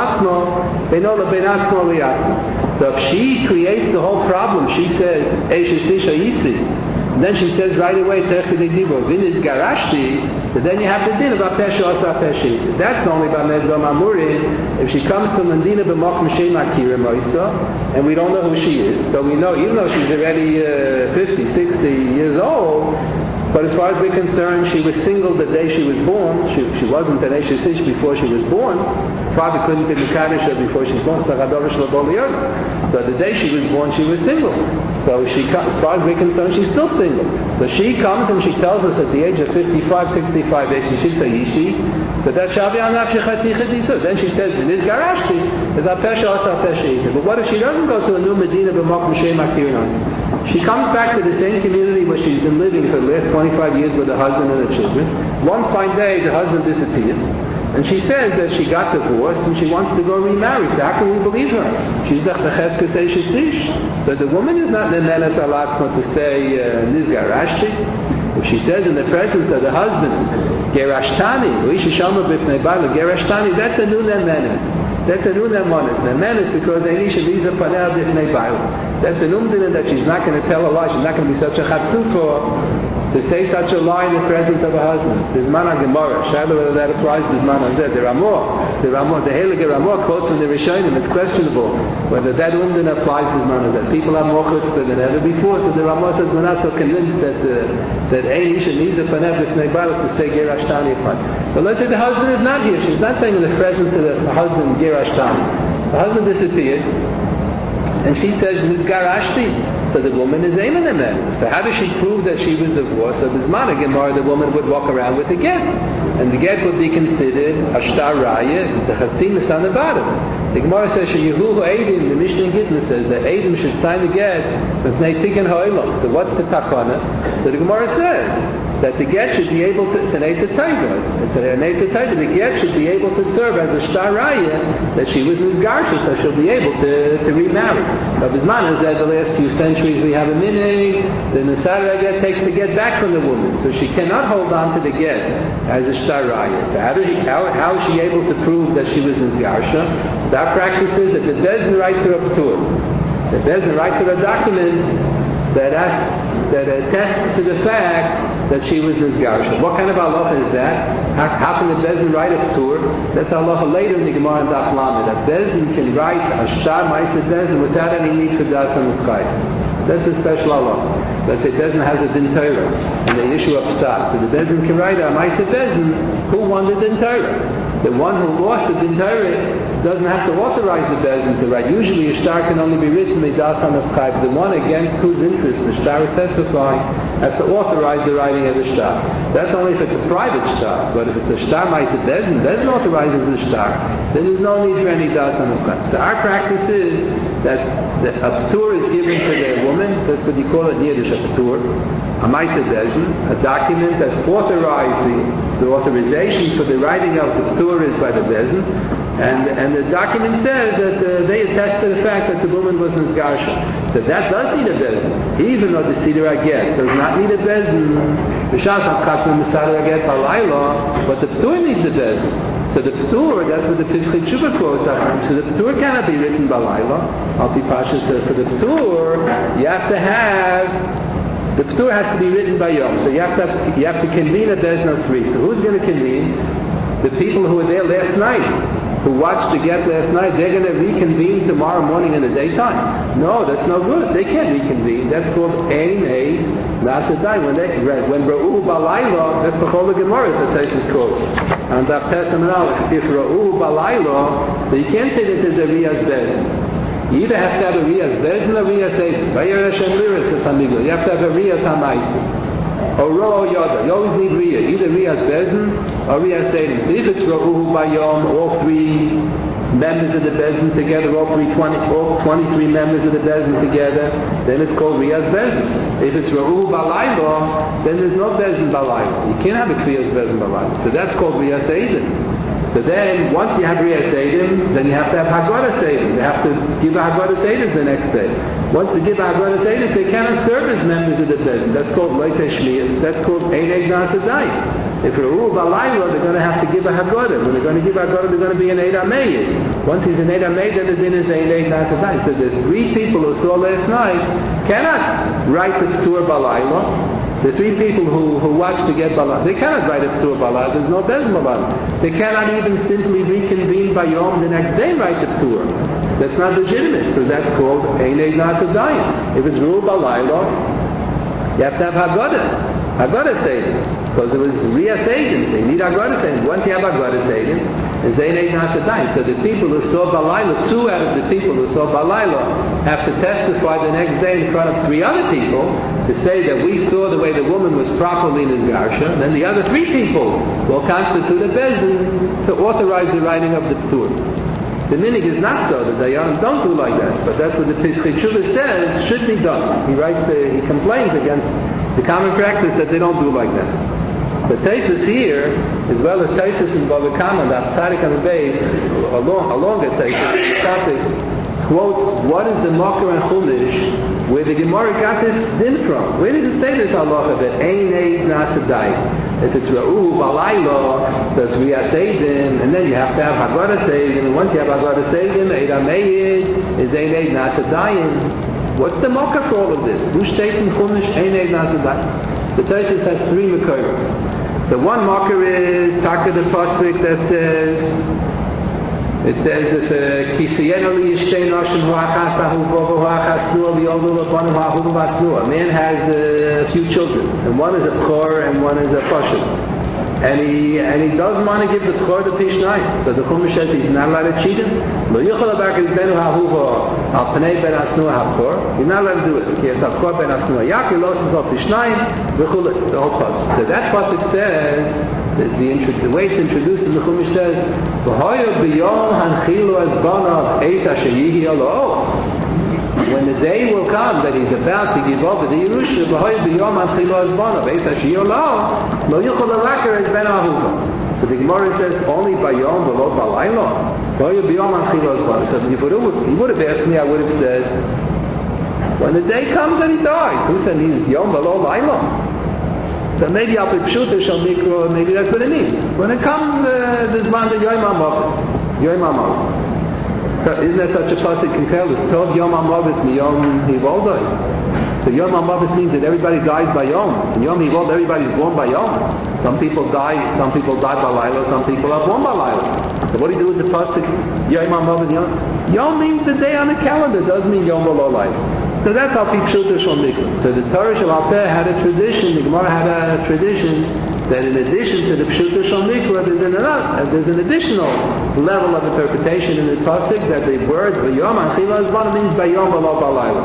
if she creates the whole problem, she says, Eishes Isha Yisi, and then she says right away, Techidei Dibo, Vinis Garashti, so then you have the din about Pesha Asa Peshi. That's only by Medva Mamurin. If she comes to Mandina B'moch M'shem Akira Moisa, and we don't know who she is, so we know, even though she's already uh, fifty, sixty years old, but as far as we're concerned, she was single the day she was born. She, she wasn't an Eishes Ish before she was born. Father couldn't be Mekadosh before she was born. So the day she was born, she was single. So she, as far as we're concerned, she's still single. So she comes and she tells us at the age of fifty-five, sixty-five, she's a Yishi. So that's Shavi Anav Shechati. So then she says, this Garashti is a Pesha Asa Pesha. But what if she doesn't go to a new Medina B'Mok M'Shem Akirinos? She comes back to the same community where she's been living for the last twenty-five years with her husband and her children. One fine day, the husband disappears. And she says that she got divorced and she wants to go remarry. So how can we believe her? She's the Cheskes Eishes Ish. So the woman is not Nemenes Alatzma to say Nizgarashti. If she says in the presence of the husband, Gerashtani, Gerashtani, that's a new Nemenes. That's a new Nemenes. Nemenes because Elisha Liza Panel Bifnei Baila. That's an umdina that she's not going to tell a lie. She's not going to be such a chatzufah to say such a lie in the presence of a husband. There's Mana Gemara. Shaila whether that applies to Mana Zed. There are more. There are more. The Heilige Ramah quotes from the Rishonim. It's questionable whether that umdina applies to Mana Zed. People have more chutzpah than ever before. So the Ramah says we're not so convinced that uh, that Elisha Liza Panel Bifnei Baila to say Gerashtani applies. But let's say the husband is not here. She's not saying in the presence of the, the husband Gerashtani. The husband disappeared. And she says, Nizgarashti. So the woman is aiming at them. So how does she prove that she was divorced? So this Mana Gemara, the woman would walk around with the get. And the get would be considered a shtar raya, the chasim is on the bottom. The Gemara says, Yehuhu Eidim, the Mishnah in Gittin says that Eidim should sign the get with Neitik and Ha'ilach. So what's the takana? So the Gemara says that the get should be able to, it's an Eitz Taiva. It's an Eitz Taiva. The get should be able to serve as a shtar raya that she was Nizgarsha, so she'll be able to, to remarry. But Bisman is that the last few centuries we have a minhag, the Nasara get takes the get back from the woman, so she cannot hold on to the get as a shtar raya. So how, does she, how, how is she able to prove that she was Nizgarsha? So our practice is that the Bezin writes her up to it. The Bezin writes her a document that asks, that attests to the fact that she was Nizgarsha. What kind of halacha is that? How, how can the Bezin write a tour? That's halacha later in the Gemara and Daf Lamed. That Bezin can write a shtar ma'aseh Bezin without any need for das on the sky. That's a special halacha. Let's say Bezin has a din Torah and they issue a psak. So the Bezin can write a ma'aseh Bezin who won the din Torah. The one who lost the din Torah doesn't have to authorize the Bezin to write. Usually a shtar can only be written midas on the sky. The one against whose interest the shtar is testifying has to authorize the writing of the shtar. That's only if it's a private shtar. But if it's a shtar ma'aseh Bezin, Bezin authorizes the shtar, then there's no need for any das on the sky. So our practice is that the, a p'tur is given to the woman. That's what you call it Yiddish, a p'tur. a Maisa Bezin, a document that's authorized, the, the authorization for the writing of the Ptur is by the Bezin, and, and the document says that uh, they attest to the fact that the woman was Nizgarsha. So that does need a Bezin. Even though the Seder Aget does not need a Bezin, the Shas HaChatman Seder Aget Balayla, but the Ptur needs a Bezin. So the Ptur, that's what the Pischei Tshuva quotes are. So the Ptur cannot be written Balayla. Al Pi Pasha says for the Ptur, you have to have, the Ptur has to be written by Yom. So you have to have, you have to convene a Bezin of three. So who's going to convene? The people who were there last night, who watched the get last night, they're going to reconvene tomorrow morning in the daytime. No, that's no good. They can't reconvene. That's called Ein Ei Nasadai. When they when Ra'u Balayla, that's the whole Gemara that Taisus quotes. And that person if Ra'u Balayla, so you can't say that there's a Riyaz Bezin. You either have to have a Riyaz Bezin or Riyaz Seiden. Vayar Hashem Liras for some people. You have to have a Riyaz Hamaisi. Or Ro Yoda. You always need Riyah. Either Riyaz Bezin or Riyaz Sedim. So if it's Ra'uhu Bayom, all three members of the Bezin together, all three twenty, all twenty-three members of the Bezin together, then it's called Riyaz Bezin. If it's Ra'uhu Balayla, then there's no Bezin Balayla. You can't have a Riyaz Bezin Balayla. So that's called Riyaz Sedim. So then, once you have Riyaz Sedim, then you have to have Haggadah Sedim. They have to give a Haggadah Sedim the next day. Once they give a Haggadah Sedim, they cannot serve as members of the Bezin. That's called Leitei Shmiyah. That's called Ein Ei Nasadai. If Ra'u Balayla, they're going to have to give a Haggadah. When they're going to give a Haggadah, they're going to be an Eid HaMeir. Once he's an Eid HaMeir, then the din is Ein Ei Nasadai. So the three people who saw last night cannot write the Ptur Balayla. The three people who, who watched to get Balayla, they cannot write it to a Balayla. There's no Bezin Balayla. They cannot even simply reconvene by Yom the next day and write the Ptur. That's not legitimate, because that's called Ein Ei Nasadai. If it's Ra'u Balayla, you have to have Haggadah. Haggadah Sedim. Because it was Riyaz Sedim. So you need Haggadah Sedim. Once you have Haggadah Sedim, it's Ein Ei Nasadai. So the people who saw Balayla, two out of the people who saw Balayla, have to testify the next day in front of three other people to say that we saw the way the woman was properly Nizgarsha. Then the other three people will constitute a Bezin to authorize the writing of the Ptur. The minig is not so. The Dayan don't do like that. But that's what the Pischei Tshuva says should be done. He writes, the, he complains against the common practice that they don't do like that. But Taisus here, as well as Taisus in Bava Kama, the Tzadik on the base, along, along the Taisus, the topic, quotes, what is the Makar and Chumash, where the Gemara got this din from? Where does it say this halacha that Ein Ei Nasadai? If it's Ra'uhu Balayla, so it's Riyaz Sedim, and then you have to have Haggadah Sedim, and once you have Haggadah Sedim, Eid HaMeir is Ein Ei Nasadayim. What's the Makar for all of this? Who states in Chumash Ein Ei Nasadayim? The Taisus has three Makoros. So one Makar is Taka the Pasuk that says, it says if Kisiyenu Yishtei Noshim Huachas Ahuvo Huachas Nua V'Yoldu L'Ponu Ha'ahuvu V'Asnua. A man has a few children, and one is a Chor and one is a Pashut. And he and he doesn't want to give the Chor the Pishnayim. So the Chumash says he's not allowed to cheat him. Lo Yichol Abakis Benu Ha'ahuvo Al Pnei Ben Asnua HaChor. He's not allowed to do it. He has HaChor Ben Asnua Yakir Losses Al Pishnayim V'Chulei. The whole pasuk. So that pasuk says, The, the, the way it's introduced in the Chumash says, when the day will come that he's about to give over the Yerusha, so the Gemara says, only by Yom below Balayla. So if he would have asked me, I would have said, when the day comes that he dies, who said he's Yom below Balayla? So maybe I'll be Pshuta Shal Mikro, maybe that's what it means. When it comes, uh, this man, the Yom HaMavis. Yom HaMavis. Isn't there such a pasuk in Koheles? Tov Yom HaMavis miyom hivoldoi. So Yom HaMavis means that everybody dies by Yom. And Yom Hivold, everybody's born by Yom. Some people die, some people die by Laila, some people are born by Laila. So what do you do with the pasuk Yom HaMavis Yom? Yom means the day on the calendar, it doesn't mean Yom Below Laila. So that's how Pshuta Shal Mikra. So the Torah Shel Alpeh had a tradition, the Gemara had a tradition, that in addition to the Pshuta Shal Mikra, there's an, uh, there's an additional level of interpretation in the pasuk that the word V'yom Anchila Azvana means V'yom Below Balayla.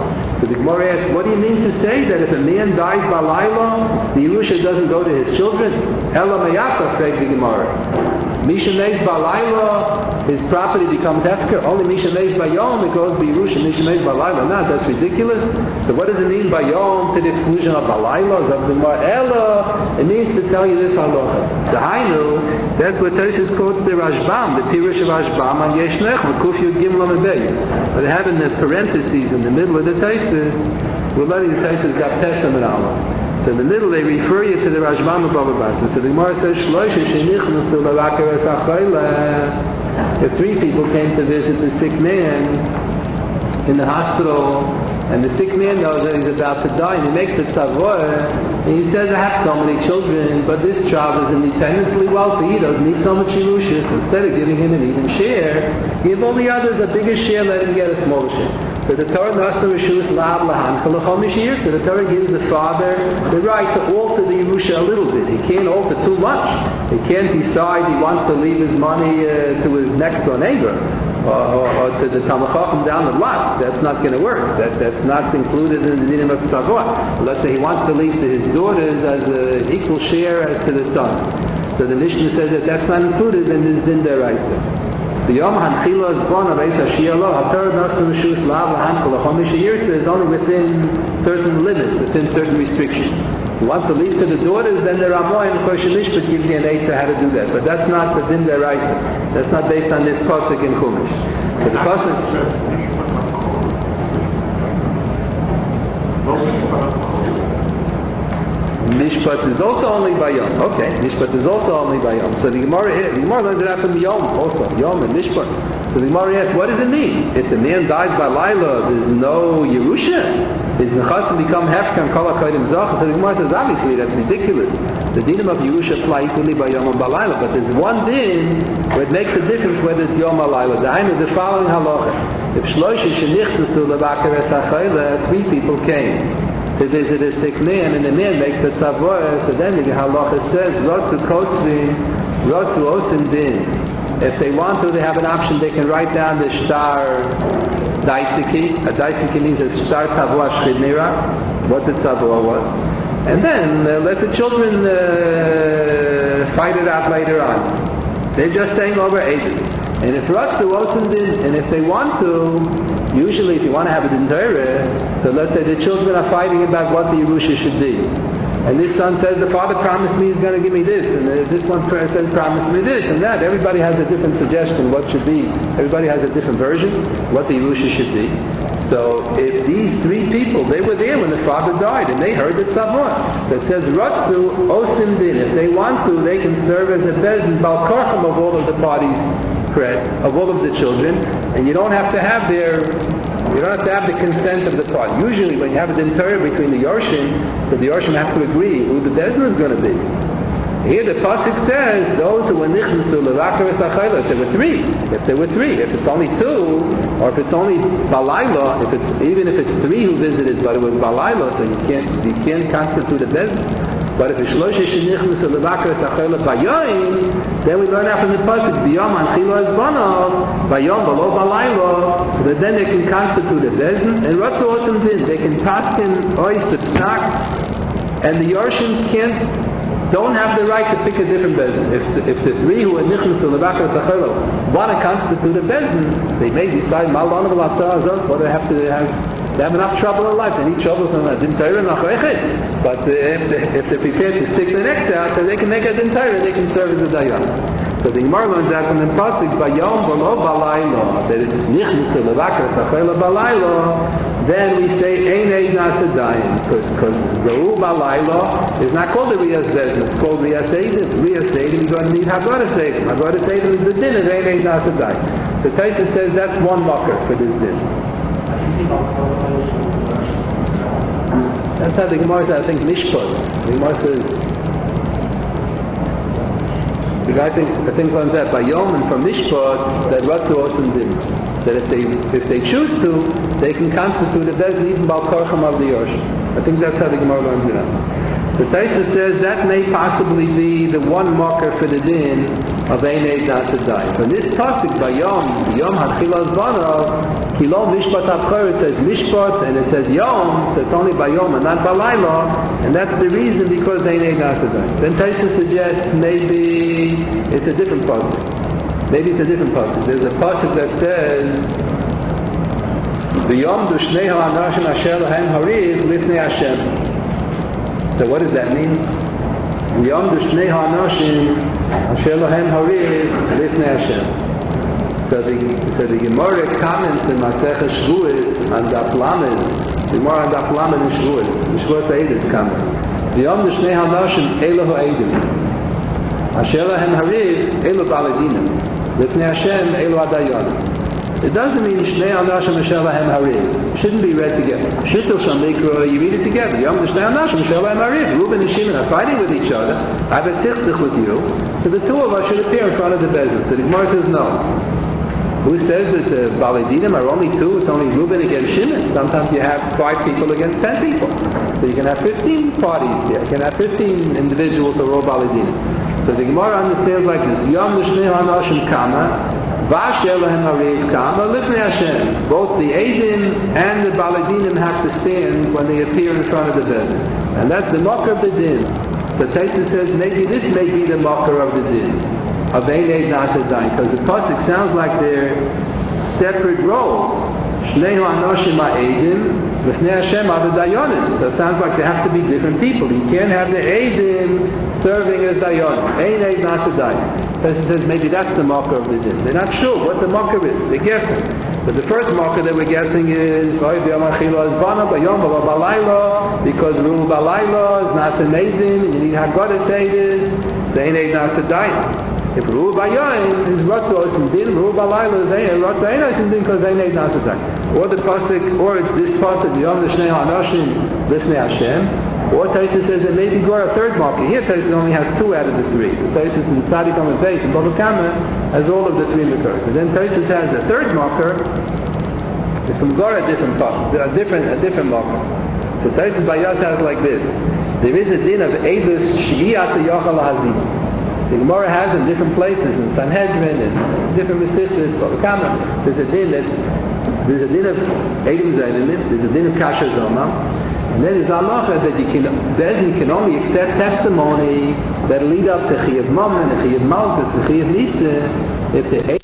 So the Gemara asks, what do you mean to say that if a man dies by Laila, the Yerusha doesn't go to his children? Ela Mayata, says the Gemara. Misha Meis by Laila, his property becomes hefker. Only Misha Meis by Yom, it goes by Yerusha. Misha Meis by Laila. No, that's ridiculous. So what does it mean by Yom to the exclusion of Balayla? Ela, it means to tell you this halacha. The Hainu, that's what Toshis quotes the Rashbam, the Pirush of Rashbam on Yeshnech, Kuf Yud Gimel and Beis. But they have in the parentheses in the middle of the Toshis, we're letting the Toshis Gaptesam and Allah. So in the middle they refer you to the Rashbam of Baba Basra. So the Gemara says, Shloisha Shenichnas to Lavakeres Achayla. If three people came to visit the sick man in the hospital, and the sick man knows that he's about to die, and he makes a tzavor, and he says, I have so many children, but this child is independently wealthy, he doesn't need so much Yerushas. Instead of giving him an even share, give all the others a bigger share, let him get a smaller share. So the Torah Nasta Rishus Lab Lahan Kalachomishir, so the Torah gives the father the right to alter the Yerusha a little bit. He can't alter too much. He can't decide he wants to leave his money uh, to his next door neighbor. Or, or, or to the Talmud Chacham down the block. That's not going to work. That, that's not included in the dinim of tzavor. Let's say he wants to leave to his daughters as an equal share as to the son. So the Mishnah says that that's not included in this din deraisa. The Yom Hanchila is born of Eisa Shialo. Hatar Nastam Shus Lav Hanchila Chomish Yirtza is only within certain limits, within certain restrictions. If you want to leave to the daughters, then the Ramoy and Choshemishpat gives you an Eitzah how to do that. But that's not the din deraisa. That's not based on this pasuk in Chumash. So the pasuk. Mishpat is also only by Yom. Okay, Mishpat is also only by Yom. So the Gemara here, the Gemara learns it out from Yom also. Yom and Mishpat. So the Gemara asks, what does it mean? If the man dies by Laila, there's no Yerusha? His Nechasim become Hefkan Kol HaKodim Zach? So the Gemara says, obviously, that's ridiculous. The dinim of Yerusha apply equally by Yom and by Laila. But there's one din where it makes a difference whether it's Yom or Laila. The Haim is the following halacha. If Shloisha Shenichtasu Levakeres HaChayla, three people came to visit a sick man, and the man makes a tzavor, so then the halacha says, Rotu Kosvin, Rotu Osin Din. If they want to, they have an option, they can write down the Shtar Daisiki. A Daisiki means a Shtar Tzavor Shchidnira, what the tzavor was. And then uh, let the children uh, fight it out later on. They're just saying over ages. And if Rotu Osin Din, and if they want to, usually if you want to have it in Torah, so let's say the children are fighting about what the Yerusha should be. And this son says, the father promised me he's going to give me this, and this one says, promised me this and that. Everybody has a different suggestion what should be. Everybody has a different version what the Yerusha should be. So if these three people, they were there when the father died, and they heard the tzavor that says, Ratzu Osim Din. If they want to, they can serve as a bezin, balkarchim of all of the parties, of all of the children, and you don't have to have their, you don't have to have the consent of the party. Usually when you have it in Torah between the Yorshim, so the Yorshim have to agree who the bezin is going to be. Here the pasuk says those who were nichnasu levakeres hachayla. If there were three, if there were three, if it's only two, or if it's only balayla, if it's even if it's three who visited, but it was balayla, so you can't you can't constitute a bezin. But if it's shloisha shenichnasu levakeres hachayla bayoyin, then we learn out from the pasuk biyom anchila esbanav bayom below balayla, that then they can constitute a bezin and ratzu osim din. They can paskin ois to tznak, and the Yorshim can't. Don't have the right to pick a different bezin. If the, if the three who are nichnas to levakeres hachayla want to constitute a bezin, they may decide malon of latzah, but they have to have they have enough trouble in life. They need trouble from a din Torah nachrechet. But uh, if they if they're prepared to stick the next out, then they can make a din Torah. They can serve as a dayan. So the Gemara learns out from the pasuk bayom below balaylo that it's nichnas to levakeres hachayla balaylo. Then we say ein eid nasa dayan, because Zeru balaylo is not called the Riyas Bezin, it's called Riyas Eidim. Riyas Eidim, you're going to need Haggadah Seidim. Haggadah Seidim is the din of ein eid nasa dayan. So Taisa says that's one marker for this din. That's how the Gemara says, I think, Mishpat. The Gemara says, the guy thinks, I think learns that by Yom and from Mishpat, that Ratzu Osim Din. That if they if they choose to, they can constitute a bezin even bal karcham of the Yorsh. I think that's how the Gemara learns it out. The Taisa says that may possibly be the one marker for the din of ein eid nasadai. From this pasuk by Yom, Yom Hatchilas Banav, Ki Lo Mishpat Achor, it says Mishpat, and it says Yom, so it's only by Yom and not by Laila, and that's the reason because ein eid nasadai. Then Taisa suggests maybe it's a different pasuk. Maybe it's a different pasuk. There's a pasuk that says, V'yom du shnei ha'anashim asher lahem hariv lifnei Hashem. So what does that mean? V'yom du shnei ha'anashim asher lahem hariv lifnei Hashem. So the, so the Gemara comments in Masechah Shavuos on Daf Lamed, the Gemara on Daf Lamed in Shavuos, the Shavuos Eidus comment. V'yom du shnei ha'anashim elohu eidim. Asher lahem hariv elu baladinim. Lifnei Hashem elu adayonim. It doesn't mean Shnei Anashim Asher Lahem Hariv. It shouldn't be read together. Shittul Sham Mikra, you read it together. Yom Shnei Anashim Asher Lahem Hariv. Reuben and Shimon are fighting with each other. I have a tichzich with you. So the two of us should appear in front of the Bezin. So the Gemara says no. Who says that the Baladinim are only two? It's only Reuben against Shimon. Sometimes you have five people against ten people. So you can have fifteen parties here. You can have fifteen individuals who are all Baladinim. So the Gemara understands like this. Yom Shnei Anashim Kama. Vasher lahem hariv kama lifnei Hashem. Both the Eidim and the Baladinim have to stand when they appear in front of the Bezin. And that's the mocker of the din. So Taisa says maybe this may be the mocker of the din. Of ein eid nasadai. Because the pasuk sounds like they're separate roles. Shnei ha'anoshim ha'edim lifnei Hashem ha'adayonim. So it sounds like they have to be different people. You can't have the Eidim serving as dayonim. Ein eid nasadai. Person says maybe that's the marker of the din. They're not sure what the marker is. They're guessing. But the first marker that we're guessing is because Rule Balayla is not amazing, and you need Haggadah say this, they ain't not to die. If Rule Bayoim is Ratzos and Din, Rule Balayla is Ratzos and Din because they ain't not to die. Or the pasuk, or it's this pasuk, Yom Shnei Ha'anashim Lifnei Hashem. Or Taisa says that maybe go a third marker. Here Taisa only has two out of the three. The Taisa in Tzadik on the base and Bava Kama has all of the three makers. And then Taisa has a third marker. It's from Gora a different marker, a different a different marker. So Taisa Bayas has like this. There is a din of Eibus Shvi'at Yochal Hazim. The Gemara has in different places, in Sanhedrin, in different resistors, Bava Kama. There's a din that there's a din of Eidim Zaynim, there's a din of Kasha Zoma. And then there's halacha that you can, Bezin can only accept testimony that lead up to Chiyuv Mammon, and Chiyuv Malchus, and Chiyuv Nisa, if the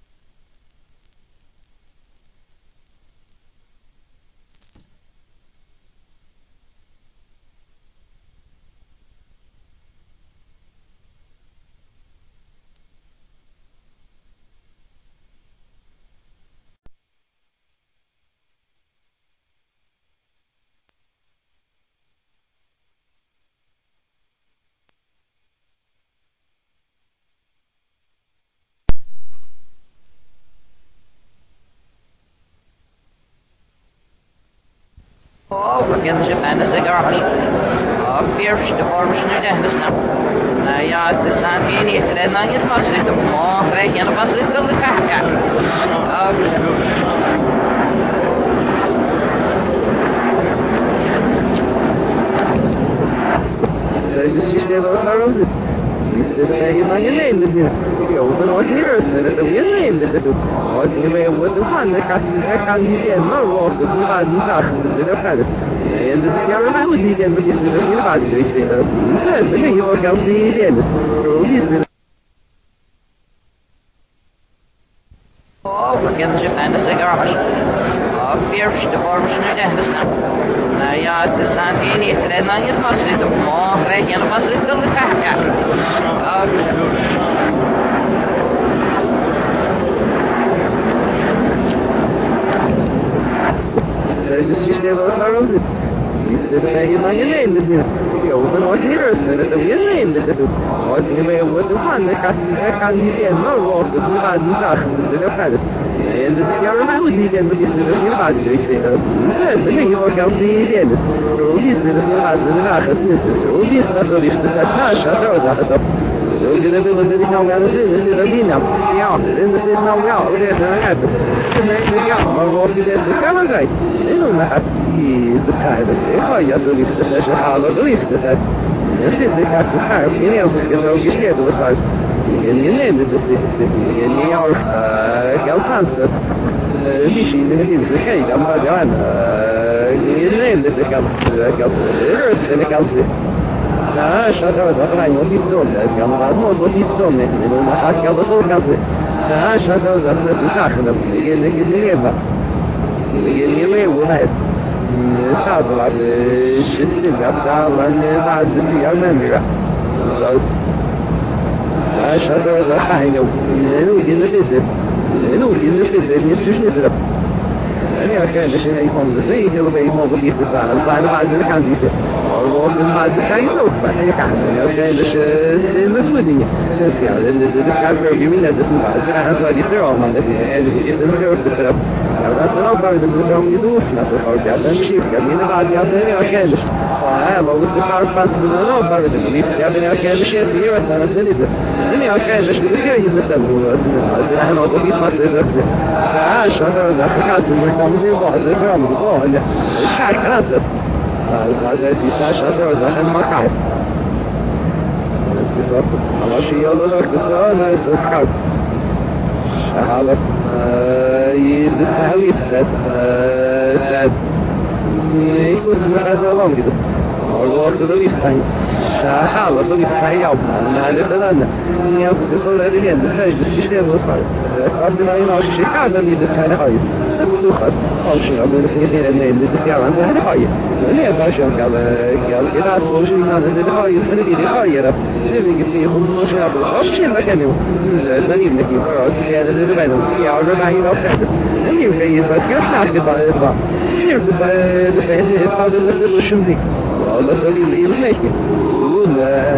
Begin ze bijna zeker was. Of eerst de vorms nu de hele snap. Nou ja, het is aan die niet. En dan is was het op morgen krijg je en was het wel de kaart.
Zij is dus niet wel zo roze. Is het een je van je neem dat je. Ze open nooit niet rusten. Dat je neem dat je. Als je mee wordt de hand, dan kan je niet in maar wordt dat je gaat niet zagen. Dat gaat dus. En dat is jouw wel die den begint met een hele waarde dus weer dat. Dat ben je ook als die idee dus. Probeer het.
Oh, begin ze bijna zeker was. Of eerst de vorms nu de hele snap. Nou ja, het is aan die niet. En dan is was het op morgen krijg je en was het wel de kaart.
Zij is dus niet wel zo roze. Is het een je van je neem dat je. Ze open nooit niet rusten. Dat je neem dat je. Als je mee wordt de hand, dan kan je niet in maar wordt dat je gaat niet zagen. Dat gaat dus. En dat is jouw wel die den begint met een hele waarde dus weer dat. Dat ben je ook als die idee dus. Probeer het. Dat gaat de zaak het is zo. Probeer het zo liefst dat het zo zaken dat. Zo je dat wil dat ik nou gaan zien. Dus dat hier nou. Ja, en dat zit nou wel. Dat is nou uit. Ja, maar wordt die deze kan zijn. En dan gaat die de tijd is. Ja, zo liefst dat je halen liefst dat. Ik vind ik heb het scherp. Je neemt het zo geschikt was huis. in in in this this in New York gal Kansas مش اللي هي مثل كي لما جان اللي اللي ذكر ذكر السنة كالسي ناش ناس هذا طبعا ودي بزون كان بعد ما ودي بزون لأنه ما حد قال بس هو كالسي ناش ناس هذا أساس يساخن اللي اللي اللي يبغى اللي اللي هو هذا طبعا الشتي قبل لأن بعد تيار منبرة بس ناش ناس هذا حاجة لأنه يجي نشيد لأنه يجي نشيد لأنه يتسوش نزل يعني كان شيء يكون زي اللي هو يكون بيجي في بعض بعد بعد اللي كان زي والله من بعد بتاعي سوف هي كحسن يعني ليش المفروضين بس يعني اللي كان بيجي من الدسم بعد أنا ترى يصير أو ما نسي إذا إذا نسير بتفرق أنا ترى بعد الزمن يدوف ناس الحرب يعني مشي كمين بعد يعني كان ليش آه ما قلت بعرف بس من أنا بعد اللي يعني كان ليش يصير أنا زين يعني كان ليش بس كده يتبدل بس أنا ما قلت ما صير بس عاش هذا هذا كاسم زي بعض زي سلام الله الشعر كلاسس هذا أساس أساس هذا ما كاس استثاب الله شيء الله لك تسأل تسكت هذا يدتسهل يفتد تد يكوس هذا الله كده الله كده يفتح شاحال الله يفتح يوم أنا هذا أنا سنيا تصل هذه اليوم تسجل تسجل وصار قبل ما يناقش شيء هذا اللي تسهل هاي تدخل أو شيء قبل الخير إنه اللي تتيار عن هذه هاي اللي باشون قال قال إذا أصل شيء ما نزل هاي تخلي لي هاي رف اللي يجي خمسة شهر أو شيء ما كان يوم دليل إنك يقرأ السيادة زي بينهم يا عرب ما يناقش اللي يجي يبكر إحنا كده بقى سير بقى بحيث هذا اللي الشمسي والله سليم اللي ماشي سون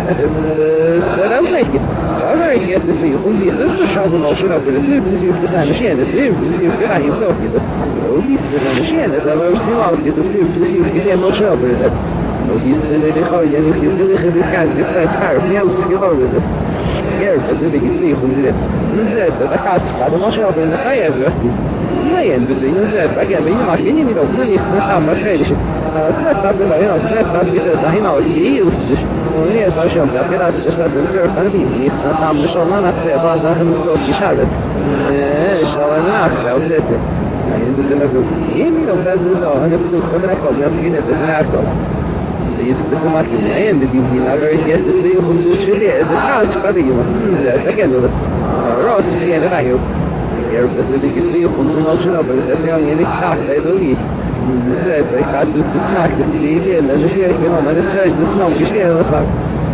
السلام عليكم السلام عليكم يا دفي يقول لي مش عايز نوصلها في السير بتسير بتاع مشي انا تسير بتسير كده هيوصل بس ودي استاذ مشي انا سبب سيما بتسير بتسير كده نوصلها في ودي استاذ اللي خايف يعني في اللي خد الكاس قصه تعرف يا وتسكبر بس يعرف بس اللي قلت لي خمسة نزل بتاعس بعد ما شاف ان خايف لا ينبغي نزل بقى بين ما كان يمي لو من يخسر ما خيرش سنة قبل هنا سنة قبل هنا وهي وش وهي باشون كده استشهاد سنسر قلبي يخسر عم إن شاء الله نفسي بعض آخر مسلوك يشارس إن شاء الله نفسي أو تسمع يعني بدنا نقول يمي لو بازل أنا بسلوك خبرك أو نفسي كده تسمع أكتر يفتح ماكينة أين بدي يمزين على رأيك يدري خمسة شلي الناس قديمة زاد كده بس راس سيان رايو يعرف بس اللي كتير خمسة نوشنا بس يعني يعني ساعة يدوري زاد يقعد تتناك تسليبي لأن شيء كنا ما نتساج نسمع وكشيء بس بعد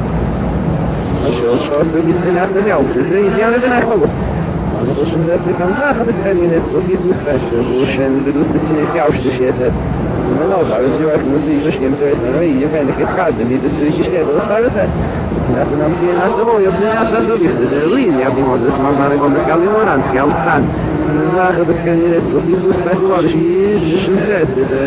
أشوف شو أصله بالسنة تجاوب سنين يعني بناخذ أنا بس الناس اللي كان تاخذ الثانية تصدق وتفش وشن بدوس بالسنة تعوش تشيء هذا ما لا بعرف شو أكل مسوي مش كم سوي سنوية فعندك تقعد اللي تسوي كشيء بس بعرف بس نحن نمسين هذا هو يبني هذا زوجي خدرين يعني ما زس ما بعرف ما نكلم وران كلام كان نزاخ بتكلم تصدق وتفش ولا شيء مش نسيت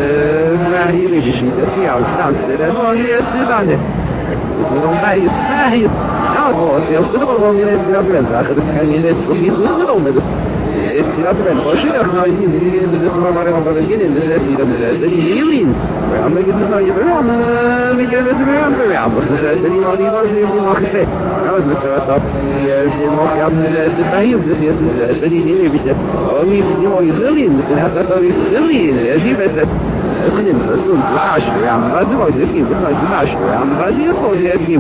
ما هي بيجي تفيع وكلام سيدا ما هي السبانة ومن بايس بايس هو يصدق والله يصير بلند آخر تكلم تصدق وتفش بس سيراب بن خوشی اخنایی دیگه بزرگ ما ماره ما بگیم این سیراب زد دیگرین و اما گفت نه یه برام میگه بس برام برام بس زد دیگه ما دیگه بس یه موقعه عاوز مثلا طب یه موقع زد تهیب زد سیاست زد دیگه بیشتر آمی دیگه ما یزلین مثلا حتی سوی یزلین دی بس خلينا نسون عشرة يعني بعد ما يجيب بس عشرة يعني بعد يفوز يجيب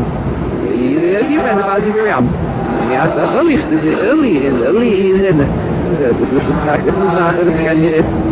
يجيب أنا بعد يبيعم يعني حتى صلي يختزي اللي اللي هنا بتساعد بتساعد يعني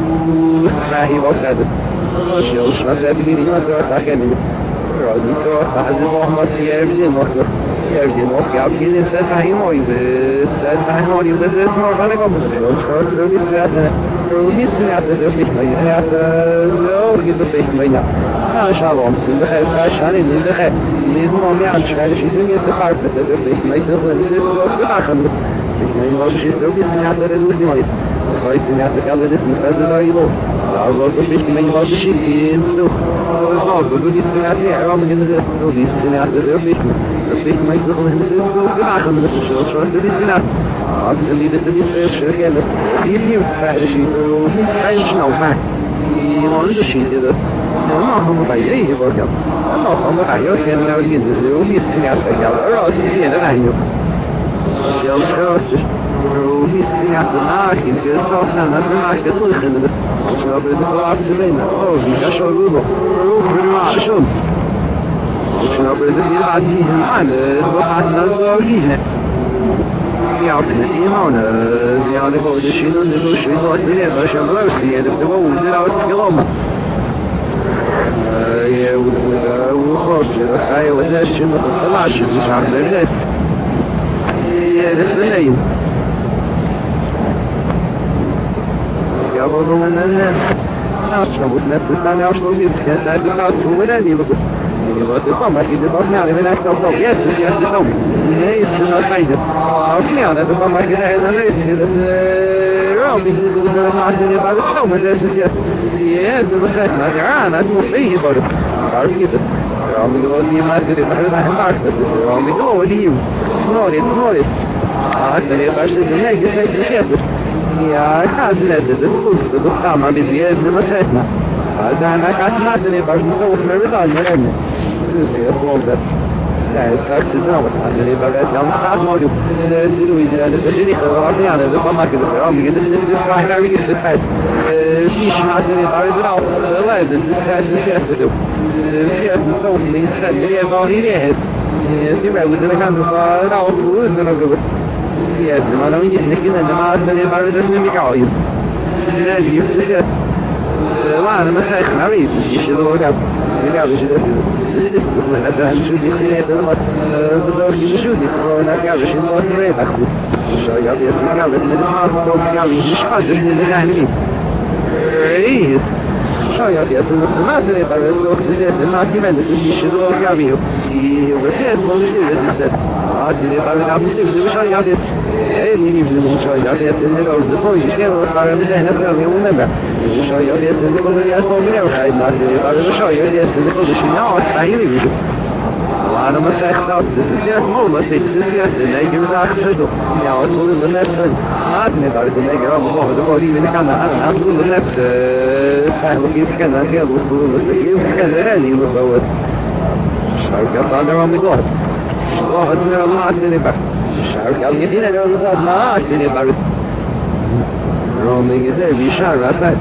تراهي وتساعد ماشي وش مثلا بدي ما تروح تاكل راد تروح تحزن محمد سيار بدي مكسر يبدي موقع كده انت فاهم هاي انت فاهم هاي بس اسمع بالك خلاص لو لسه لو لسه هتسوي ما هتسوي كده في ما ما شاء الله بس ده خايف عشان اللي ده خايف اللي هو ما يعرفش حاجه شيء يسوي تقارب ده ما يسوي يسوي باخر ما يمشي يسوي السنه ده اللي ما هاي السنه ده قال لي اسمه فاز ده يلو أقول لك ما يبغى شيء ينسلو أقول بدي السنة دي عرام جنز يسلو دي السنة تزور ليش ليش ما يسلو من يسلو كذا آخر من السنة شو أصل دي السنة عاد اللي ده دي سبير شركة له يبني فاعل شيء ويسعى شنو ما ما عنده شيء ده ما هم طيب يبغى ما هم طيب يا سيدنا وزين ده دي السنة تجاه رأس السنة ده هيو Zelfs grootste. Hoe is het ja de nacht? Ik zag dan dat we maar het terug in de. Als we op de laatste winnen. Oh, die is zo goed. Hoe voor maar zo. Als we op de laatste winnen, we gaan dan zo winnen. Ja, op de iemand. Ze hadden gewoon de China de Russen is wat meer. Als je wel ziet, dat de gewoon de laatste gelopen. Ja, hoe goed je dat hij was echt in de laatste dus aan de rest. Ja, dat is nee. Ja, we doen een nou, zo moet net zo dan als nog iets gaat uit de kant voor de nieuwe bus. Je wordt er kwam, maar je doet ook nou, je bent echt op nog. Yes, is het dan. Nee, het is nog fijn. Ook niet aan, dat kwam maar je daar dan lees. Dat is eh ik zit er dan aan de bij de zomer, dat is ja. Ja, dat was het maar ja, dat moet mee worden. Maar ik het. Ja, ik was niet maar dit maar dat maakt dat is wel niet over die. Nooit, nooit. Ah, dat is als het nee, is net zo zet. Ja, ik ga ze net, dat goed, dat samen met die even maar zeg maar. Ah, dan gaat het maar niet pas nog over met dan, maar dan. Zo zie je gewoon dat. Ja, het zou ze dan was aan de liberteit. Ja, ik zag maar doen. Ze ze doen het, dat is niet gewoon ja, dat kan maken dus. Ja, ik dit is de vraag naar wie is het feit. Eh, die smaakt er niet uit al. Leiden, dit zijn ze zelf te doen. Ze zeggen het ook niet, dat je het al niet hebt. Die willen we gaan nog nou goed, dan ook was. Ja, maar dan niet niks in de maat, dan maar dat is niet meer al. Ja, zie je ze zeggen. Ладно, мы сайхан авиз, еще до уряд. Сериал еще до естественно, это шутик сериал, это у нас позорки не шутик, но на каждый еще не может акции. Что я без сериала, это не мало, то сериал не шпадешь, не дизайнер. Рейс. Что я без информации, по что все это на кивенде, еще до сериала. И в эфире слушали, если а тебе повидал, ты все вышел, я без. Эй, не вижу ничего, я без сериала, да свой, я его ставил, я не знал, я умер. Що я десь не буду я помнив, хай на тебе, але що я десь не буду шиняв, а я не вижу. Ладно, мы сахтал, das ist ja молодость, das ist ja, der Neger sagt sich doch, ja, was wollen wir nicht sein? Hat nicht, aber der Neger auch noch, der Body, wenn ich kann, hat wollen wir nicht, eigentlich gibt's keine Angel, was wollen wir nicht, gibt's keine Rennen, die wir bauen. Schau, ich hab andere am Gott. Schau, hat mir am Markt in den Bach. Schau, ich hab nicht in der Markt in den Bach. Roaming is there, wie schau, was nicht?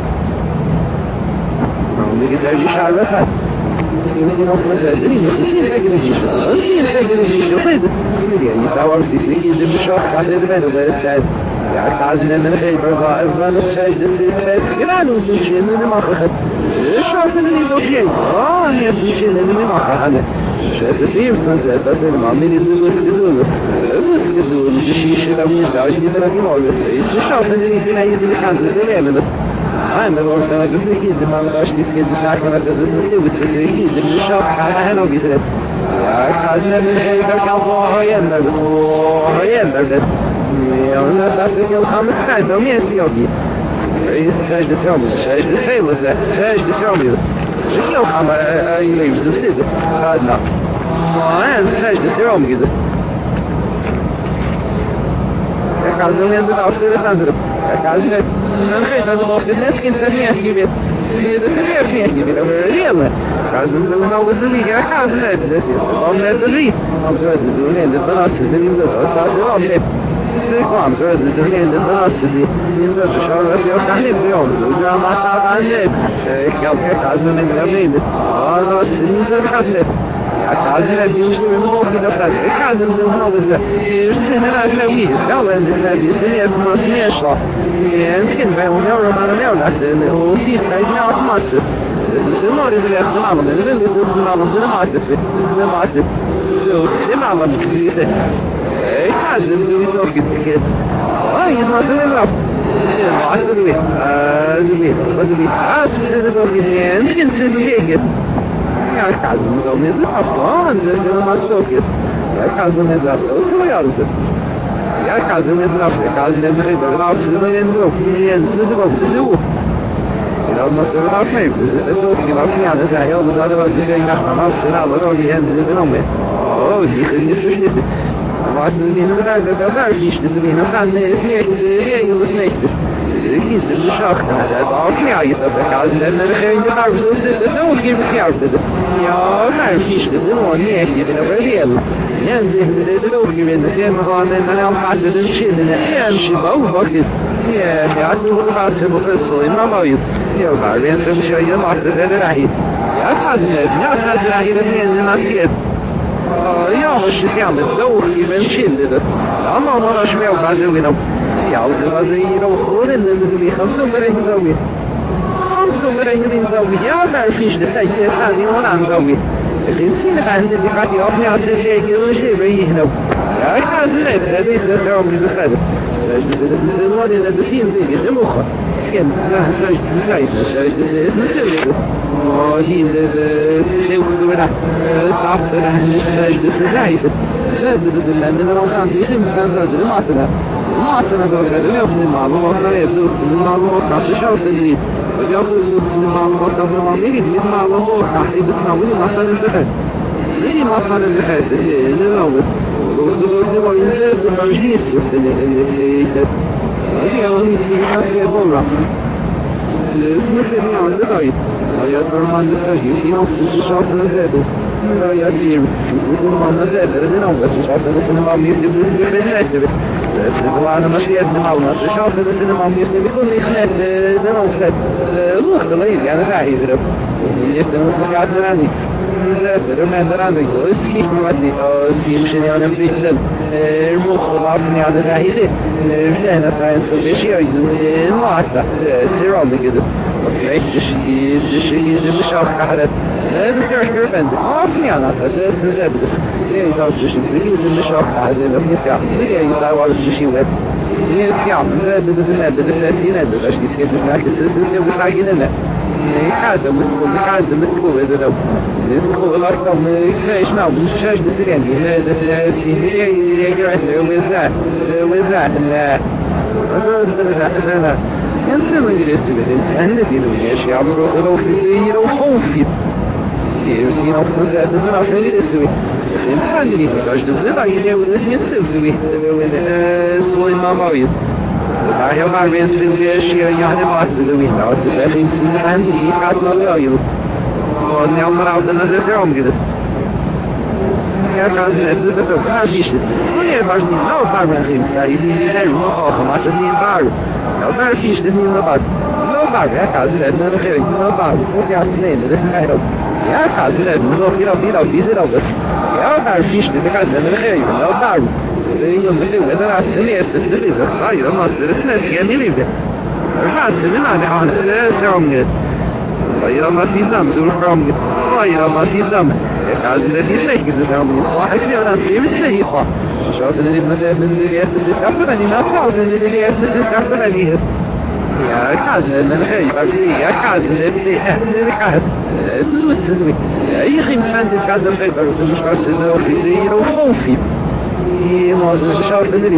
Roaming is there, wie schau, was nicht? Ich bin noch mal sehr drin, das ist hier eigentlich nicht so. Das ist hier eigentlich nicht so. Ich dauer auf die Siege, die Bischof, was er wenn du willst. Ja, ich kann sie nicht mehr geben, aber ich war noch schlecht, das ist fest. Genau, und ich will nicht machen. Sie schaffen nicht okay. Oh, jetzt will ich nicht mehr machen. Chef des Lebens, das ist immer mir nicht so gesund. Das ist gesund, die Schieße, da muss ich nicht mehr genau wissen. Sie schaffen nicht mehr, die ganze Leben. I'm the Lord, I just think the man that she's getting back on it, this is the with the city, the shop, I know, he said. I can't never hear the cowboy, I am the soul, I am the yeah, that's the kill, I'm excited, no, yes, Yogi. He's said the song, said the sailor, said the song. The kill, I'm a leaves the city. God, no. And said the song is I can't remember the officer. Оказывается, надо было интернет гибет. Это смешно гибет, это реально. Оказывается, много других, оказывается, здесь есть. Он это жив. Он же раздумляет, это нас, это не за то, что он леп. Сыком, же раздумляет, это нас, не за то, что он раз его kahне бьется. Уже она сама нет. Как оказывается, не говорит. Он нас не за оказывается. Оказывается, что мы можем достать. Оказывается, много за. И все не надо говорить. Сказали, что не было смешно. Sim, vai um euro para meu, né? O que faz não é mais. Se não ele vai falar, mas ele diz que não vamos na marca, na marca. So, se não vamos dizer. É, fazemos isso aqui que. Ai, nós não vamos. É, acho que ah, sim, mas ele acho que se não vier, ninguém se liga. É, casamos ao menos a opções, esse é o nosso toque. É, casamos a opções. Ja, ik ga zo met z'n afzien. Ik ga zo net beginnen. Ik ga zo met z'n afzien. En ze zijn ook te zoeken. En dan was er een afneemt. Dus dat is ook niet wat van ja. Dat zijn heel veel zouden we dus een nacht van afzien. Alle rode en ze zijn om. Oh, die gaan niet zo snel. Maar het is niet een ruimte. Dat daar is niet. Dat is niet. Dan gaan we niet. Dat is niet. كيد الشاخ هذا ضعفني عيط بكاز لأن الخير اللي بعرف سلسلة نقول كيف سيعرف ده يا ما عرفيش لزنوان ميكي بنا بريال ينزل لو كيف نسير مغانا أنا محدد نمشي لنا يمشي بأوبك يا يعطيه بعد سبق الصوي ما مريض يا بعدين تمشي يا معتز الرحيل يا حزن يا حزن الرحيل من نسيت يا مش سيعمل لو كيف نشيل ده أما مرة شوية وبعزوينا يعوز الوزير وخور النزوي خمسة ملايين زوي خمسة ملايين زوي يا ما فيش دفاع ثاني ولا نزوي خمسين عند اللي قاعد يعطني على سريك وجهي بيهنا يا حازن هذا يسوي من الخادم سجد السنوات إذا تسيم ذيك المخة كم لا سجد سعيد سجد سعيد مسوي وهي لو ولا تعبت عن سجد سعيد لا بدل لأن لو كان في خمس كان زاد ما أتنا ما أتنا قال لا يأخذ المعلومات لا يبذل سن المعلومات عشان شو تدري يأخذ سن المعلومات قبل ما يجي المعلومات راح يبتناول ما كان البحث ليه ما كان البحث لا لا بس وده هو ينزل بالمجلس اللي هي هو يسمى بورا اسمه في عند ضايع يا برمان تسجيل في نفس الشاط نزاده لا يدير في ما نزاد رزنا بس الشاط السينما ميفتي بس بالله بس انا ماشي مع الناس الشاط السينما ميفتي بيكون يخلد ده وخلد روح ضليل يعني راح يضرب يبدا قاعد راني نزاد ما دراني اسكي مودي سيمشي انا بيتلم المخ ضعفني على زاهده انا ساينس بشي عايزين ما حتى سيرام كده بس لقيت شيء شيء مش عارف حاجات هذا كاركتر بند عارفني انا اساس ده ليه تعرف شيء زي مش عارف حاجه زي ما بنتكلم ليه يطلعوا شيء وقت ليه يتكلم زي ده ده ده الثلاثينات ده ايش كده معك تسلسل وبتلاقي لنا هذا مسكو هذا مسكو هذا لو مسكو الارقام ايش ناو مش ايش ده سريان هذا الثلاثين اللي يقعد وزع وزع لا وزع وزع إنسان يجلس بالإنسان الذي لو يشي عمره لو في زي لو خوفي في نفس ذات من عشان يجلسوي الإنسان اللي يحتاج تزرع يلي وذهن يتسوي الصوي ما مريض هاي ما بين في الأشياء يعني ما تزوي لا تبالي سنة عندي حاطنا الغايب وأني عمر عبد الناس يسعون كده يا كازن أبدا بس ما فيش ولا بارزين لا بارم خيم سايزين لا ما خاف ما تزين بار لا بار فيش تزين لا بار لا بار يا كازن أبدا خير لا بار ويا تزين ده خير يا كازن أبدا زوج يلا بيلا بيزلا بس يا بار فيش ده كازن أبدا خير لا بار يوم اللي أنا عتني تدريس صاير ما صدرت ناس يعني ليه رحت سمعنا عن سامي صاير ما سيزام زور فرام صاير ما سيزام عايز الذي ليك زعما واحد يلا في متسيقه شوف اللي مثلا من اللي يتسيق أفضل ما تعرف اللي يتسيق أفضل ليه يا كاز من خير بس يا كاز اللي اللي كاز تسوي أي خمس عند الكاز الخير مش بس إنه في زي وخوفي ما زال شاف اللي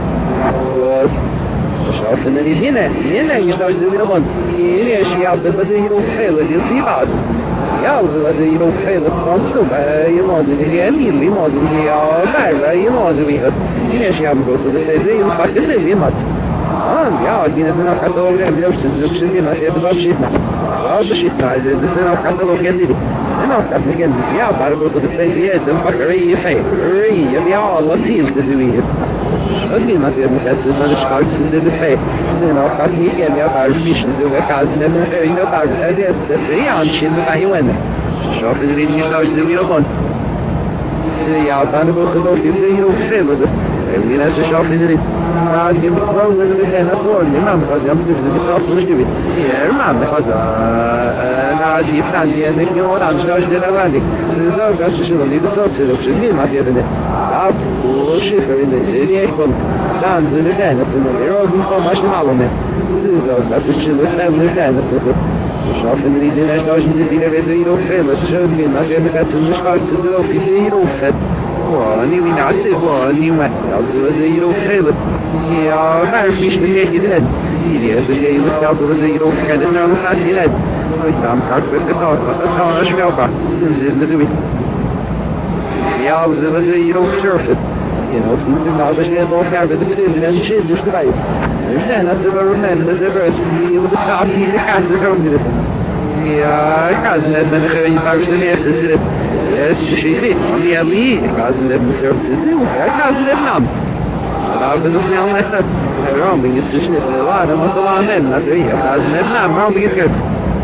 شاف اللي هنا هنا يشتغل زي ما قلت هنا أشياء بدي يروح خير اللي يصير بعض يا وزير وخير الخمسة يمازن اللي أمين اللي يمازن اللي بارا يمازن بيهس هنا أشياء مقصودة زي الفقر اللي مات آه يا دينا دنا كتلوج بيوم سنزوج شدي ما سيبقى بشيتنا هذا شيتنا إذا سنة كتلوج كندي سنة كتلوج كندي يا بارا بقول التيسيات الفقر ري خير ري يا الله تيل تسويه أدري ما سير مكسر ما نشكر سند الحي سنة كتلوج كم يا بارا فيش نزوج كازنا من غير بارا هذا استسري عن شيء بعيونه شوف اللي يلاقي زميلهم سيا بارا بقول في زيه وسيل بس اللي ناس شوف اللي عادي بقول اللي أنا صور الإمام خزي أم تفزي بصوت مجدبي يا إمام خزي أنا عادي بتاعي أنا كي ولا عم شاش دنا عادي سيزار بس شو اللي بصوت سلوك شو اللي ما سيدنا عاد وشيفر اللي اللي يكون كان زين ده ناس اللي يروح بيكون مش معلومة سيزار بس شو اللي اللي ده ناس شوف اللي دنا شاش دنا بزيرو خيمة شو اللي ما سيدنا كاس مش قاعد سدوا في زيرو خد واني وين عدي واني ما يعزو زيرو خير يا ما عرفيش من هيك يدهد يا بجاي يعزو زيرو خير انا ناسيلاد ويتام كارت بالقصار قصار اشبع بعض نزل نزوي يعزو زيرو سيرفت you know, now the shit don't have the film and shit just right. And then as I remember, as I see with the sound in the castle from this. Yeah, cousin had been a very person here to sit. Yes, she did. Yeah, we cousin had been served to do. Cousin had none. I've been snel net. Waarom ben je het zo snel? Waarom moet je aan hem? Dat is weer. Dat is net na. Waarom ben je het goed?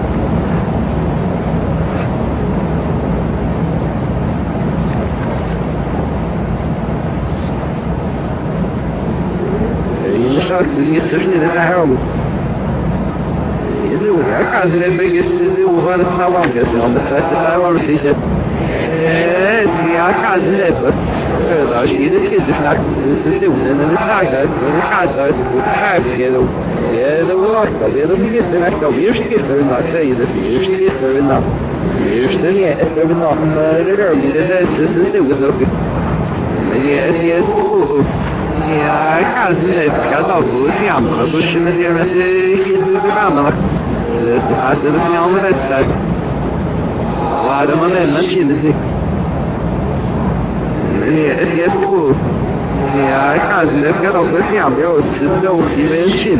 Je zag ze niet zo snel als hij om. Je zo, ja, kan ze net een beetje zo van het snel is. Dan dat het daar wel niet. Yes, ja, kan ze net. Als je iedere keer de nacht ze doen en dan is het dat en dan gaat dat goed gaat je dan ja dan wordt dat weer op die keer dan eerst keer dan dat zei je dus eerst keer dan dan eerst dan ja het dan nog de rug die dat is is het ook zo ja het is ja ik kan ze net gaat al goed zien maar dus je moet je met je de banden dus het gaat er niet aan de rest waarom dan dan zie je yeah, yes, cool. Yeah, I can't let go of the sound. It's no even chin.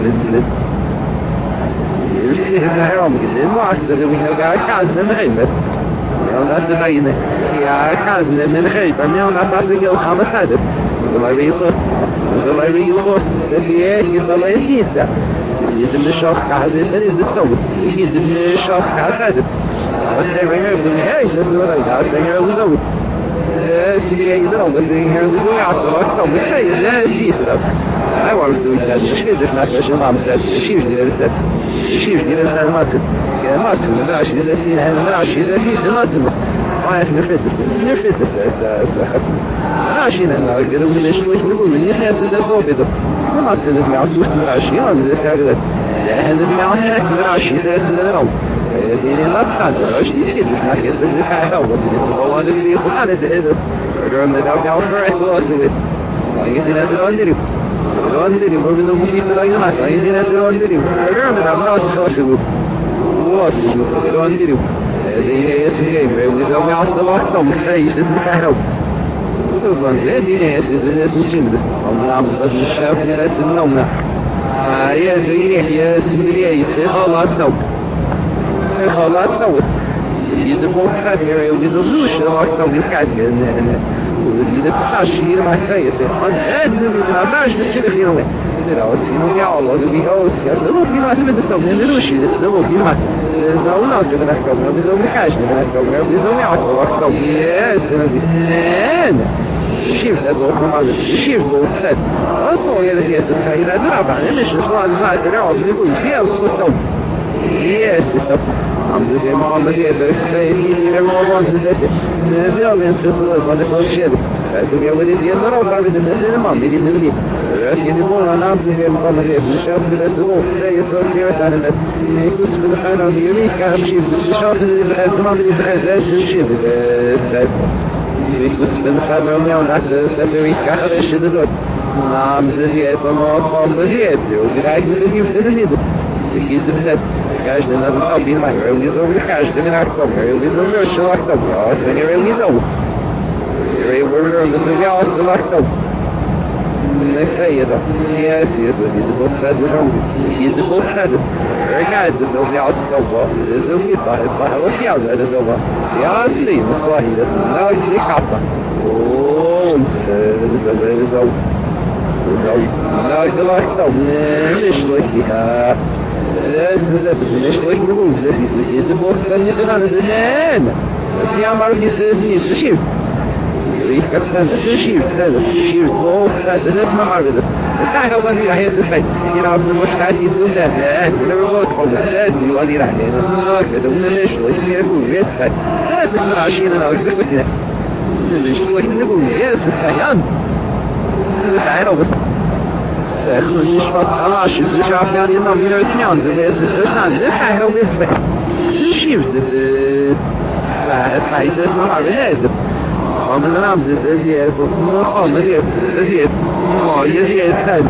You see, it's a hell of a watch that we have got a cousin in the name. Well, that's the name. Yeah, a cousin in the name. I'm not passing you how much I did. The way you look, the way you look, yeah, you the way you did that. You did the shop, cousin, and it's the stones. You did the shop, cousin. I was there, I was in the hair, just what I got. Then I was over. Сергей долго разговаривал, мы say да, сифра. I want to do that. She does not question mom that she is that she is that much. Yeah, much. Now she's a scene and now she's a scene not to. I have no fit. No fit is that. Now she and I get a wish with the woman. You have to that's all bit. I'm not saying this now to she on this side of that. And this now now she says no. دي لا تقدر ايش دي ما قدرت نحاول والله اللي خلاني ده رغم ده ده فرق واسد يدي ناس اندري اندري برضه ممكن تلاقي ناس يدي ناس اندري رغم ده ما تسوسه واسد اندري دي اسمي ويزو ما اصلا ما خايف نحاول طبعا زي دي ناس ناس نجلس والله بس مش شايف ناس النوم يا دي يا اسمي خلاص نوم خلاص نوس يد بوقتها هي ويزوجوش راكم بالكاسكه اللي بتاشي ما تسيت انا لازم ما باش نشوف فيه لو تسينو يا الله اللي هو سياسه ما في ما تستوعب نديروش تستوعب ما زاونا كده نحكم بزوج الحاج نحكم بزوج وقت يس انا شيف لازم ما شيف بوقتها اصلا يا اللي يستسهل انا بعدين مش صار زاد نقعد نقول فيها وقت Yes, I'm the same one as the other. Say, everyone wants to listen. The building is a wonderful ship. To get with it, you're not over with the cinema. They didn't believe. Get the more on the same one as the other. The shop is so say it's so serious and that makes us feel kind of unique. I'm ship. The shop is somebody has a ship. That makes us feel kind of unique. That's a week. I have a shit as well. I'm the same one from the theater. The guy who lives in the theater. Gider det. Каждый назвал бин мой реализовал каждый на раком реализовал человек а это не реализовал. Реализовал это я остался. Не sei это. Я сижу где-то вот так вот. Где-то вот так. Регает это я остался. Это не по по вот я это сделал. Я стою, вот это. На не капа. О, это реализовал. لا لا لا ليش ليها سلسلة بس ليش ليش نقول سلسلة إذا بوقت كان يقرأ زمان بس يا مرة يسافني تشيف ريح كتان تشيف هذا تشيف بوقت هذا اسمه مرة بس تعال هو اللي راح يسافر يلعب في المشكلات يزول ده لا لا بوقت قبل لا دي واللي راح هنا كده ولا ليش ليش يقول يسافر هذا عشرين أنا أقول لك ليش ليش نقول يسافر تعالوا بس سأخذ يشفط علاش بشعب يعني إنهم من الاثنين زي بس تسعان ده حاجة وبس شيء ده فايز اسمه عبيد ومن الأمس زيادة ومن زيادة زيادة ويزيد ثاني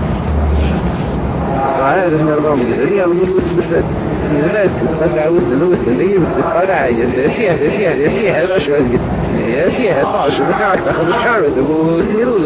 هذا اسمه الرام زيادة ونقص بتاعه الناس بس عاوز نلوث اللي بتقرع فيها فيها فيها هذا شو أزيد فيها طاش بتاعك تاخذ الشعر تقول يرو بس شنو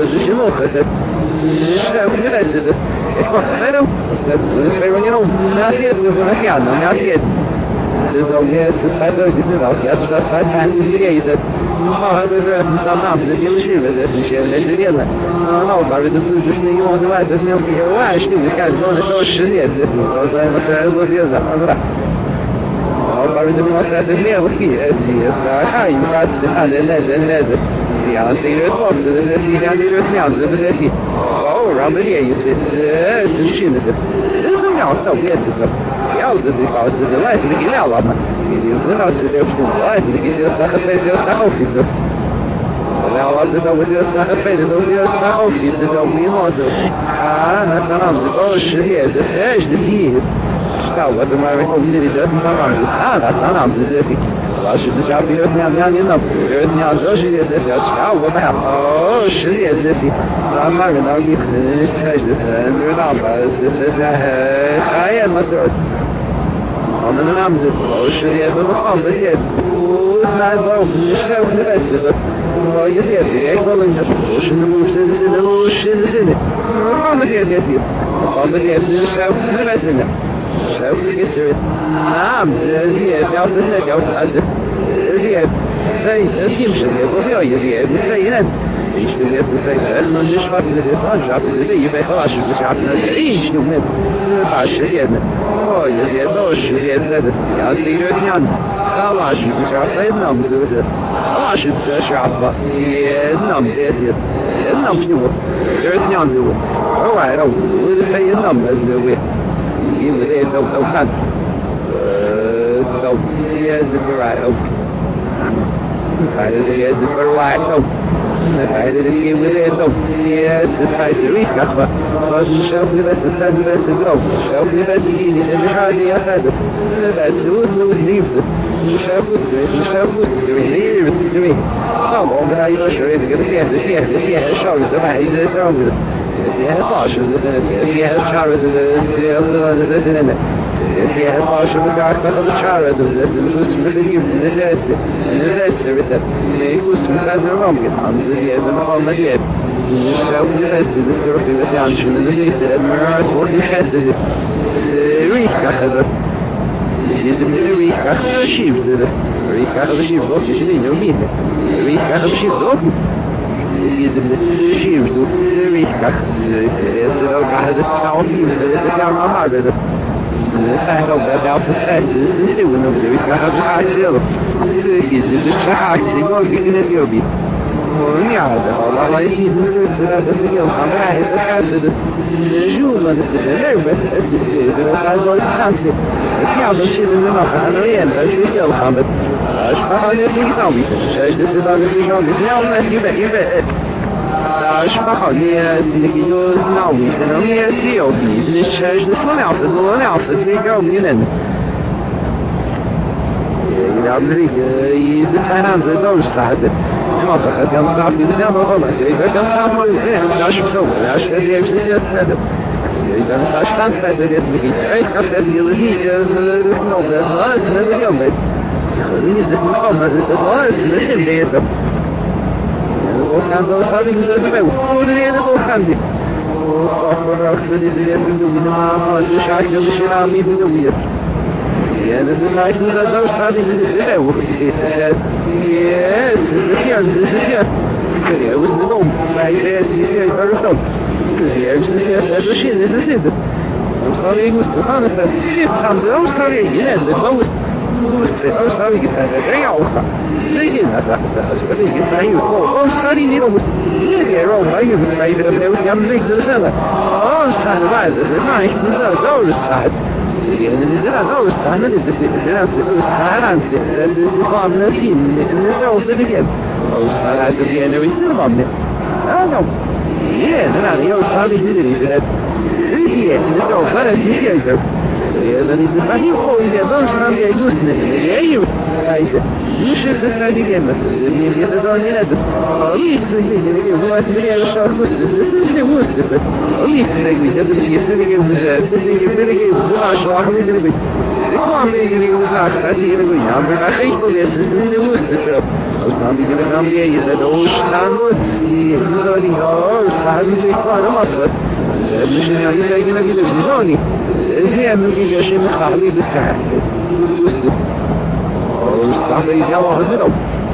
ogen. Schrijf je rest. Dus ik mag verder. Dat twee manier om. Na hier doen we nog ja, na hier. Dus ook is het bij zo'n is ook ja, dat is het aan die reden. Maar we dan naam ze die schrijven, dat is een les die gaan. Nou, maar dat is dus niet jongens maar dat is niet op je waas, die kan gewoon zo schrijven. Dat is zo zijn we zijn we hier zo. Maar we doen wat dat is meer wat hier is. Is daar hij gaat de alle net net. Ja, die het wordt, dat is die aan die het niet, dat is die. Oh, Robert hier, het is een schinde. Dat is een ja, toch is het. Ja, dat is fout, dat is lijf, die nou laat maar. Die is nou zit op de lijf, die is eerst naar het feest, eerst naar op iets. Nou, wat is ook eerst naar het feest, dat is eerst naar op iets, dat is ook niet meer zo. Ah, dat kan anders. Oh, shit, dat is de zie. Schau, wat er maar weer komt, die dat maar maar. Ah, dat kan anders, dat is. Als je dus op je rug niet aan je nap, je rug niet aan zo zie je dat is schau, wat maar. Oh, shit, dat is. Dan maar we nou niet gezien, ik zei dus, en nu dan, maar dat is ga je maar zo. En de naam zit, oh, je ziet me begon, dat je goed naar boven, je schrijft de beste, dat oh, je ziet het, ik wil een oh, je moet zitten, zitten, oh, zitten, zitten. Oh, dat je het is. Oh, dat je het, je schrijft de beste. Schrijft het gisteren. Naam, zie je, ja, dat is net, ja, dat is. Zie je, zei, het giemsje, zie je, of ja, je zie je, wat zei je net? Ich bin jetzt ein Fächer, und ich schwarze das an, ich habe sie nicht, ich bin rasch, ich habe nicht, ich nicht, rasch, ich habe nicht. Oh, ich sehe durch, ich sehe nicht, ja, die hört nicht an. Rasch, ich habe nicht, Namen, so ist es. Rasch, ich habe, jeden Namen, der ist jetzt. Jeden Namen, nur, hört nicht an, so. Oh, right, oh, wo ist der jeden Namen, das ist der Weg. Ich will den, oh, oh, kann. Äh, so, hier ist der right, oh. Hier ist der right, oh. I did it with it. Yes, I said, we got what was the shelf the best, the best go. Shelf the best, and the hardly I had it. That's the wood was leave it. The shelf was the shelf was doing here, it's doing. Oh, well, now you're sure it's going to get it. Yeah, yeah, show it. The man is so good. Yeah, partial, this and it. Yeah, charity, this and it. If you had partial the dark of the charity, this and who's really you, this is it. And the rest of it, who's because they're wrong. Hans is yet, and all the yet. You show the rest of the turkey, the junction, and the seat, and mirrors, what you had is it. Rika had us. You didn't Rika, the sheep did it. Rika, the sheep, what you should know me. Rika, the sheep, don't you? You didn't sheep, do Rika. Yes, and I had the town, the town of Harvard. I hope that Alpha Texas is doing them, so we got a high tail. So you did the track, so you're getting this, you'll be. Oh, yeah, all I need is that the single come back at the house of the June, and it's the nervous, as you say, that I want to stand it. If you have the children enough, I know the end, but it's still coming. I should this thing now, we can change this about the thing on this now, let you bet, you bet. Acho que a minha aqui no não, não é assim, eu vi, deixa de sonhar, de sonhar, de ficar menino. E a briga e de Fernandes é dois sabe. Não, só que eu não sabe dizer não, mas eu não sabe muito bem, acho que sou, acho que é isso é nada. Eu não acho tanto que desse aqui. Eu acho que esse ele não, não, mas não é bem. Mas não, mas das não é bem. وكان ذو صار ينزل بمو ولين ذو خمسة والصفر أخذ الدنيا سندوي ما ما شاك يلا شرامي بدويس يا نزل ما ينزل ذو صار ينزل بمو يس ينزل سيسير يا وزن دوم ما يدرس سيسير يفرقهم سيسير سيسير هذا شيء سيسير صار يقول أنا استنى سامد صار يجينا ذو أو صار يجينا ريا وخا لكن هذا هذا لكن تاني أو صار ينيرو بس يجيرو ما يبغى ما يبغى ما يعمل ليك زي سنة أو صار بعد زي ما يكون صار دور الساعة يعني اللي ده دور الساعة اللي ده ده ده الساعة عن ده ده سيقام نسيم اللي ده هو ده كده أو الساعة ده يعني ويصير مامنة أنا yeah ده أنا يو صار يدري ده سيدي اللي ده هو فارس يصير ده يعني ده ما هي هو اللي ده صار يجوزنا يعني أيوة مش التسعة دي مثلا اللي بيتزوني ندس أمي تسوي لي هو أتمنى على شهر بس اللي هو بس أمي تسوي لي هذا اللي يسوي لي مزاج اللي يبغى لي بضع شهر من اللي بيت هو عم يجري مزاج هذه اللي يقول يا عم أنا خايف من الأساس اللي هو or something in the number eight, the ocean downwards, the Zoni, or Savis, the Exana Muscles. The missionary taking a village is only. Is he a movie a shim Harley the Tag? Or somebody else, it up.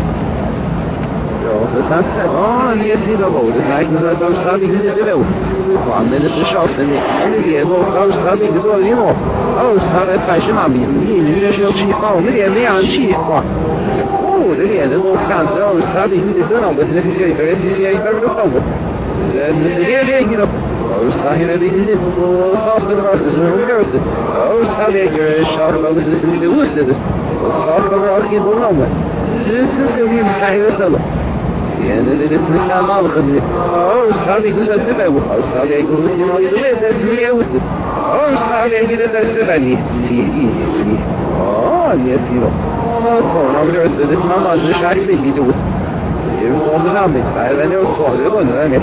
That's it. Oh, yes, you know, the night is about something in the middle. One minute is short, and the end of something is all you know. Oh, Sarah Passion, I mean, the initial chief, oh, the end chief. Oh, the end of cancer, oh, something in the tunnel, but necessary, very necessary, very good. Then the severe, you know, oh, something that he did, oh, soft and rock is no good. Oh, something you're a sharp of this in the woods, oh, soft and rock in the moment. This is the real kind of stuff. And it is not mal khadi or sabi gudal tebe or sabi gudal you know you live that's really with it or sabi gudal that's bani see oh yes you know oh so now there is this mama is shari big it was you know the same I when you saw it one right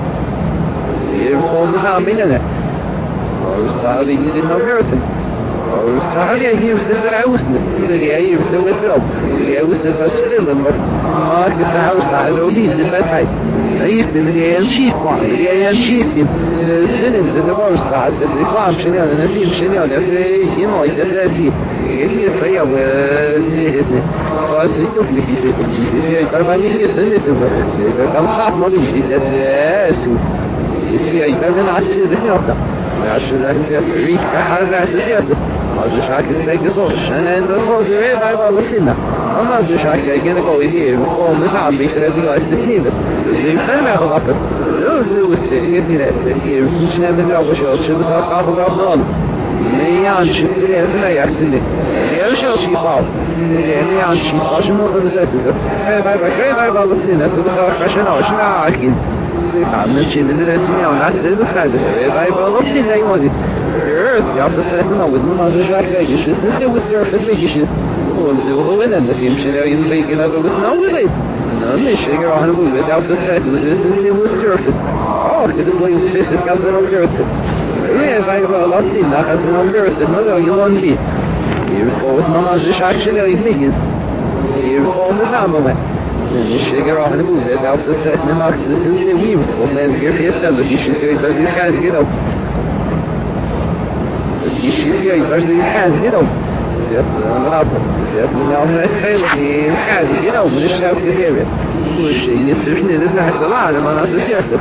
you know the same or sabi gudal no everything or sabi give the house the guy with the window the house the first film ما كنت عاوز على وليد الفتحي عيب من ريال شيف قام ريال شيف سنن تزور الساعة تسيقام شنو أنا نسيم شنو أنا في يوم يتناسي يلي فيا وزيدني واسيتو في كيف يصير كرماني يتني تبغى كم صعب ما بيجي تدرس يصير يبغى نعسي الدنيا عشان ذاك ريح كحاجة أساسية ما شاك استيقظ صوش أنا عند صوش غير ما يبغى لنا ما شاك كنا قويين وقوم مساعد بيشتري له أشتكي بس زي ما هو غلط لو زود يدي له مش نعمل له وشو شو بس أقاف وقابل ميان شتري أسمع يحسني يا وشو شيء طاو ميان شيء طاو شو مو خمسة أساسا ما يبغى ما يبغى لنا بس عشان عشان عاقل عمل شيء من الرسمية ونعتقد بالخادس يبغى يبغى لنا يوزي يعرف تسألنا ودنا ما زجاج جيش سنتي وتعرف بيجيش هو أنا في مش لا ينبغي كنا بس ناوي أنا مش يقرأ أنا بقول بدي أعرف تسأل بس سنتي وتعرف آه كده بقول يفيد كذا وجرت إيه باي بالله تينا كذا وجرت ما لو يلون بي يبغى ما زجاج شيء لا ينبغي يبغى نعمله مش يقرأ أنا بقول بدي أعرف تسأل ما كذا سنتي ويب والله يذكر في استل بيجيش يسوي ترزي كذا كده يشيسي يبرز الحاز كده سيادة الغابة سيادة النعمة التسيلة الحاز كده ومن الشعب كثيرة والشيء يترشني لسنا حتى الله على ما ناس سيادة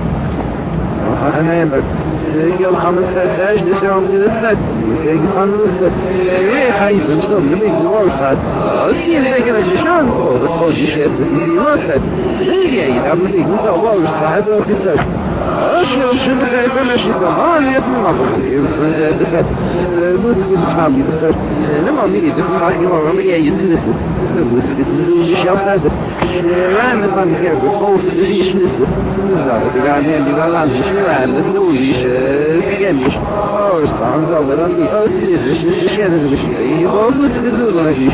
أنا يمر سيجل خمسة عشر لسيرهم كده سنة وكيك خمسة ويه خايف بمسوم لبيك زوار سعد السيئة لكن الجشان وبتقول جيش يسر في ما سعد ليه يدعم لبيك نزوار سعد وكتر شو شو مسافر ماشي ما أنا اسمي ما بخلي بس بس بس ما بيجي بس لما بيجي ده ما بيجي ما بيجي يتسلس بس تزوج شيء أفضل رام ما بيجي بخوف تزوج شنس زاد يعني اللي قال عن شيء رام تزوج تجمش أو سان زاد راني أو سلس شنس شيء تزوج يبغى بس تزوج ما فيش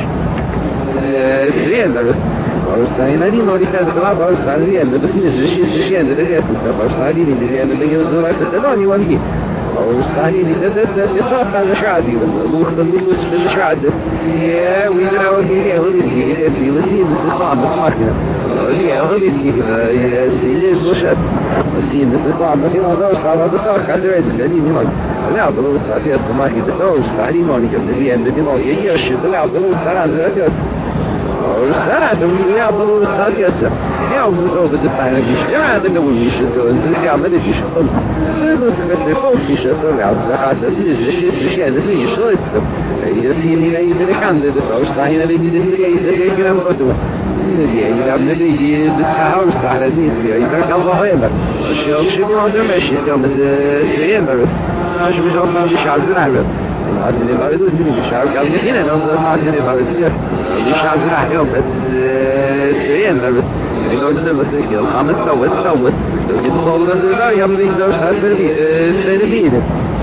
سريع بس أرسلنا لي موريكا دكتور أرسلني أنا بس نزل شيء شيء أنا ده جالس أرسلني لي نزل أنا بيجي نزور كتلاني وانجي أرسلني لي ده ده ده صار هذا شعبي بس أبوه خلني بس من شعبي يا وين راح أجي هو يسني كده سيل سيل بس طعم بس ما كنا ليه هو يسني يا سيل بوشت سيل بس طعم بس ما صار صار بس صار كذا زلني ما لا أبغى بس أبي أسمع كده أرسلني موريكا نزل أنا بدي ما يجي أشد لا أبغى بس أنا زلت والساعة اللي يعطوا الساعة يسع يعوزوا صوب الدفاع الجيش يعني إنه الجيش يسوي نسي يعمل الجيش قل بس بس بفوق الجيش يسوي عبد الزحات نسي الجيش نسي نسي يشتغل يسي اللي لا يدرك عنده دفاع صحيح اللي يدرك يدرك كلام قدوة اللي يعمل اللي بالساعة والساعة دي يسي يدرك الله يبر الشيء شيء ما هو ماشي يوم السيئة بس مش مش هم مش عاوزين عمل عندنا بعد ودني الشعب قال لي هنا ننظر ما عندنا بعد الشعب الشعب راح يوم بس سريع بس يقول لنا بس كده خمس سوت سوت يتصل لا يملك زوج ساعات بالبيت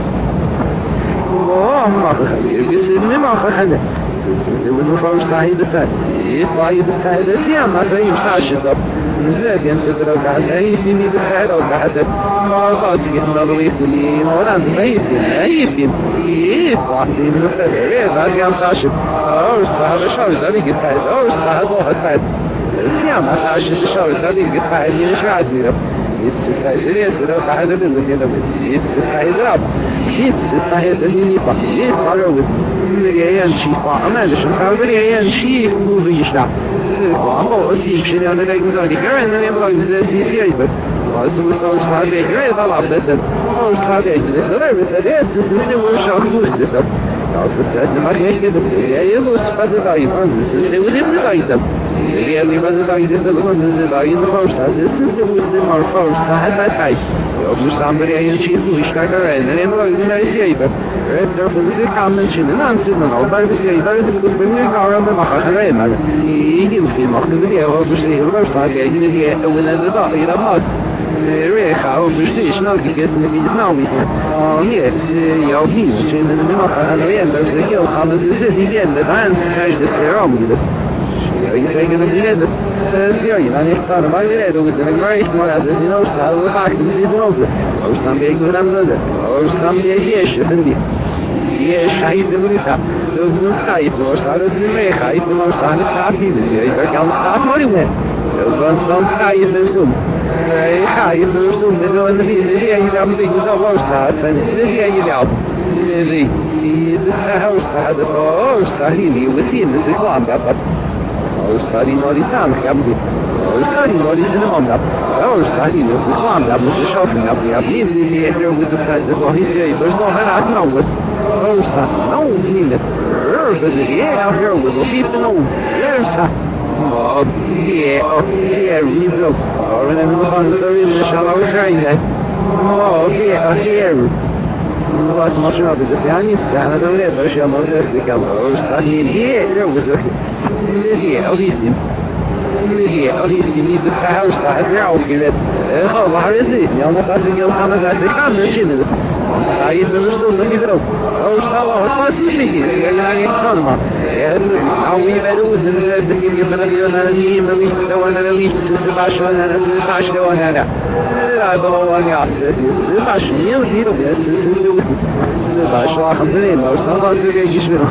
والله ما خلي يسمي ما خلي والمفروض سعيد الثاني طيب الثاني سيام ما سيم ساشط زين ينتظر بعد أي فيني بتسعر أو بعد ما قاسي نظري فيني ولا أنت ما يفين ما يفين إيه وعطي من الفرق إيه بس يام ساشط أو الساعة شو ده بيجي تعد أو الساعة واحد تعد Siamo a sciolta da dire che fai di sciazzi. It's a serious kind of it's a kind of it's a kind of nipa. It's part of the and she fought a medicine. Somebody and she who reached out. So, I'm see she on the legs of the girl and the name of the C C. But also with those Sunday great a lot better. Oh, Sunday, the rest is in the workshop. Alfred said, "I can't get the city. You lose specify funds. They would have the item. The only specify this the ones that are in the first. This is the wisdom or first. I had that type. You somebody and chief who is like a red and I'm going to say, but red surface is a convention and answer and all by the say, very good when you are on the Maharema. He gives him off the video of the sea website. I didn't get whenever the dog in a bus. How precision of the guest in the now. Oh, yes, you'll be in the middle and the end of the hill. How does the city again? The dance says the ceremony. You take it as it is. Syrian, and it's not about it with the great one as you know, so the fact is this also. Or some big good answer, or some aviation. Yes, I believe that. Those no type, or solid to make, I know solid sappy this year. I can't stop anywhere. Those don't stay in the zoom. I in the zoom, there's no one to be the end of things of our side, and the end of the house had the horse, I knew within the Sikwan, but our study not is on, our study not is in the moment. Our study was the one that was the shopping up. We have been in the area with the fact that what he said, there's no head no was our study, no team that was it, yeah, out here with the people, no, there's a oh, yeah, oh, yeah, reads up. Or in the funds are in the shallow saying that. Oh, yeah, here. What much of it is the only son of the river shall not just become our study here was a yeah, him. Yeah, he the house side there. I'll give it. Oh, where is it? You're not asking you how much I say, come the chin. I get the result, let's give it up. Oh, so, what's the thing is? You're not getting some. Now we better with the beginning of the year, and the least, the one and the least, Sebastian, and the Sebastian, and I don't know what else is. Sebastian, you need of this, is the Sebastian, comes in, or some of the Gishville.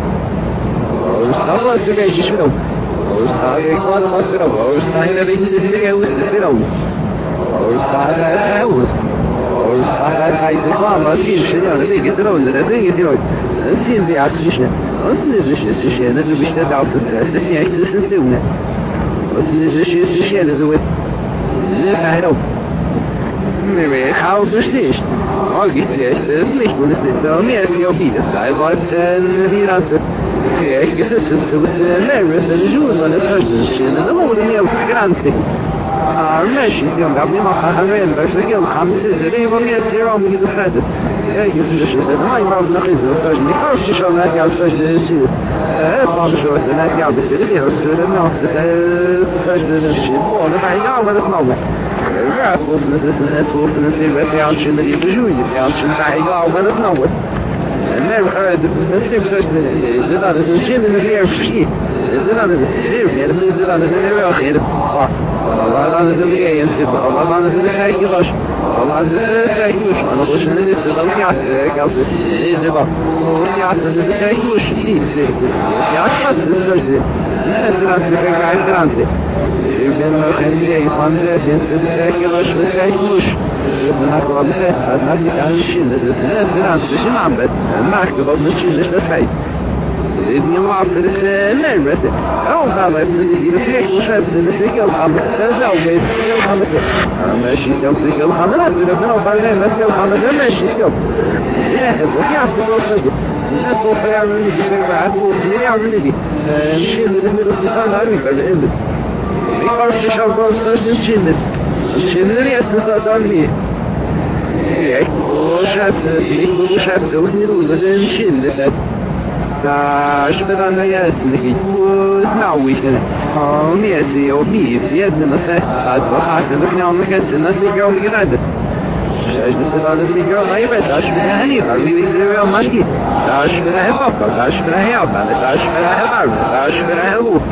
Or some of the Gishville. Or Saga Clan Master, or Saga with the film. Or Saga House. Or Saga Isaac Machine, she never get the road, I think it. See the acquisition. What's this is she, and this is the doctor said, the access is doing it. What's this is she, as a way. I don't. Maybe how precision. I'll get it. Nicht will es nicht. Da mir ist ja auch vieles. Da war es die ganze. Ich get this so it's nervous and June when it's such a chin and the woman in the office grande. Ah, she's going to be my hand, but she's going to come to the day when yes, here on the status. Yeah, you do this. My mouth not is such me. How she shall not get such the shoes. Uh, Bob short and I got it. It hurts and not that such the ship. Oh, the I got with a snow. Yeah, this is an asshole and the thing that the action that you do. The action I got with a snow. And never heard the thing such the that is a chin in the air for she. That is a serious, that is a very Allah is in the A M C, Allah is in the Sakilash, Allah is in the Sakilash, and Allah is in the Sakilash, the Yacht, the Sakilash, the Yacht, the Yacht, you've been looking at eight hundred into the Sakilash, the Sakilash. You've not got the set, I've not yet done the chin, this is the answer, the Shimam, but I'm not about the chin, this is right. Leave me off, but it's a man, rest it. Oh, well, it's in the table shops in the single hammer. There's no way, no hammer. Um, she's still single hammer. I don't know about them, let's go hammer, and she's still. Yeah, we have to go to it. That's all fair, really, just like that. Yeah, really. And she's in the middle of the sun, I remember the end. We are the shop of such a chin. She's in the essence of me. Yeah, oh, shops, little shops, so we do the chin that. Ashbedan jasny, now we can. Oh, yes, you'll be if you hadn't said, I'd go hard to look down the guess and let's be girl united. Says the Sedan is me girl, I bet Ashbedan any, are we with the real musky? Ashbedan have up, Ashbedan have, and Ashbedan have armed, Ashbedan have whoop.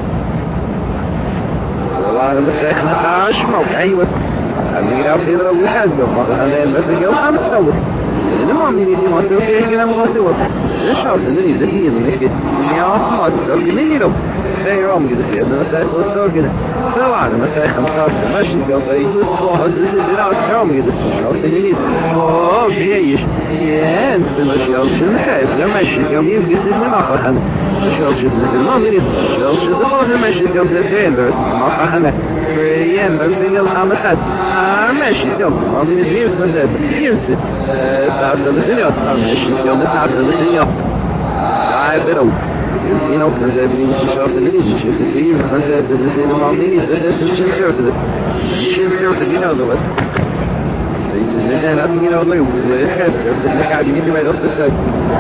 A lot of the second Ash smoke, I was. I mean, out here, we had no mother, and then there's a girl, I'm so. Nu man blir lite måste också säga att måste vara. Det schaut det lite hin mycket. Ja, måste så blir det då. Säger om det ser det så att så går det. Då var det så att man ska maskinen gå på i hus så att det ser ut som om det så schaut det lite. Åh, det är ju. Ja, det måste jag också säga. Det måste jag ju det ser man på han. Det schaut ju det man blir det. Så det får det måste jag det ser det man på han. Ja, men så jag har det. Ah, ماشي يلا ما بنبيع مزاد بيوت بعد السنوات ماشي يلا بعد السنوات عابروا هنا وقت مزاد بنيجي شهر اللي يجي في سير مزاد بزين ما بنيجي بس شو نسوي ده شو نسوي ده هنا ده بس إذا أنا أصلاً هنا والله وخمس بدنا قاعدين يجي ما يغطي الساق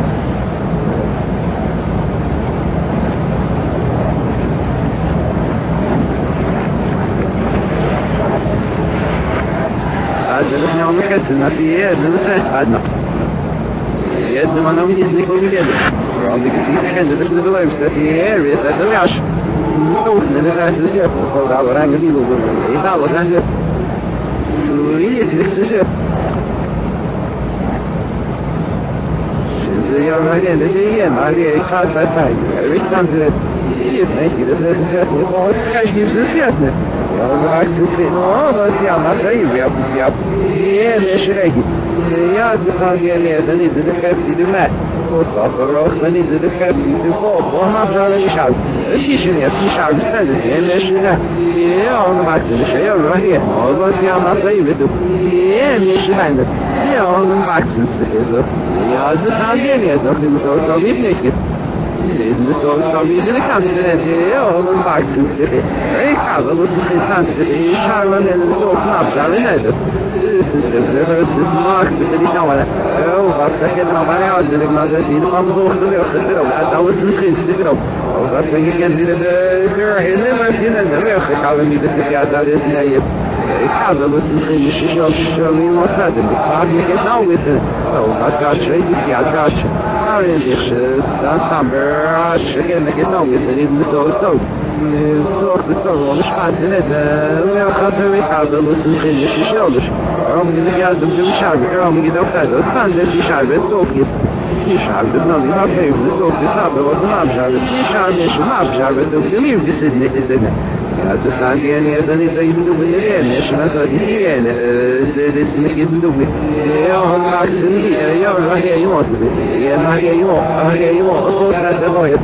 نحن عم نكسلنا سيادنا نساعدنا سيادنا ما نعم يدنك ومجادة وعم نكسير كان جدك بالله مستاتي هاري هذا العش نوفنا نساعد سيادنا صوت على رانق دي وقلنا يتعالى سيادنا سورية نكسير شنزي يا مهلين لدي مهلين يخاط فتاي عريش تنزل يبنى كده سيادنا يقول سكاش نفس سيادنا والله سكرين والله سيا ما سيب يا يا يا ليش راجي يا تصار يا لي دني دك كبسي دماء وصافر روح دني دك كبسي فوق وما بلا يشعل ايش شنو يا شعب استنى يا ليش لا يا انا ما اكتب شيء يا راهي والله سيا ما سيب يا ليش عندك يا انا ما اكتب شيء يا تصار يا لي دك مسوي طبيب نكتب Det så ska vi det kan det ja men maxen det är jag vill så helt det är charmen eller så knappt där inne det så det är det så makt det är inte vara och vad ska jag man bara det det man säger det man så det är det och det är så fint det är och vad ska jag kan det det hela man finna det är jag har med det jag där det nej jag vill så fint så så så vi måste det بتصعد لك نوت او بس قاعد شوي سياد قاعد عارف ايش سانتامبر شكل انك نوت اللي مسوي سو صوت الصور مش قاعد هذا ما خاطر يحاول بس نخلي شي شغلش رغم اللي قاعد بجو شعب رغم كده وقت اصلا ده شعب توكيس شعب بنادي ما بيف صوت صعب ولا ما بجعل شعب ايش ما بجعل ده مين بيسدني كده هذا ساعات يعني هذا اللي يبدو بالليل ايش ما تدري يعني ده اسمه يبدو يا العكس اللي يا الله يا يوسف يا ما يا يو يا يو اصوص هذا بايد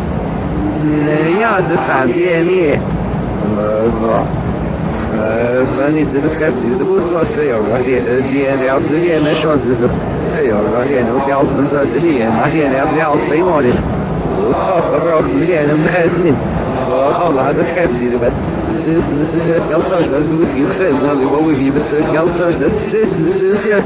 يا ده ساعات يعني الله فاني تذكرت يدبر راسي يا الله دي انا اعطي انا شو زف يا الله انا ودي اعطي من زادني انا انا ابغى اعطي مالي الصافر روح لي انا محاسنين والله هذا كابسي ده سيس سيس قلصاش ده بيقول يخسر ما بيقول فيه بس قلصاش ده سيس سيس يا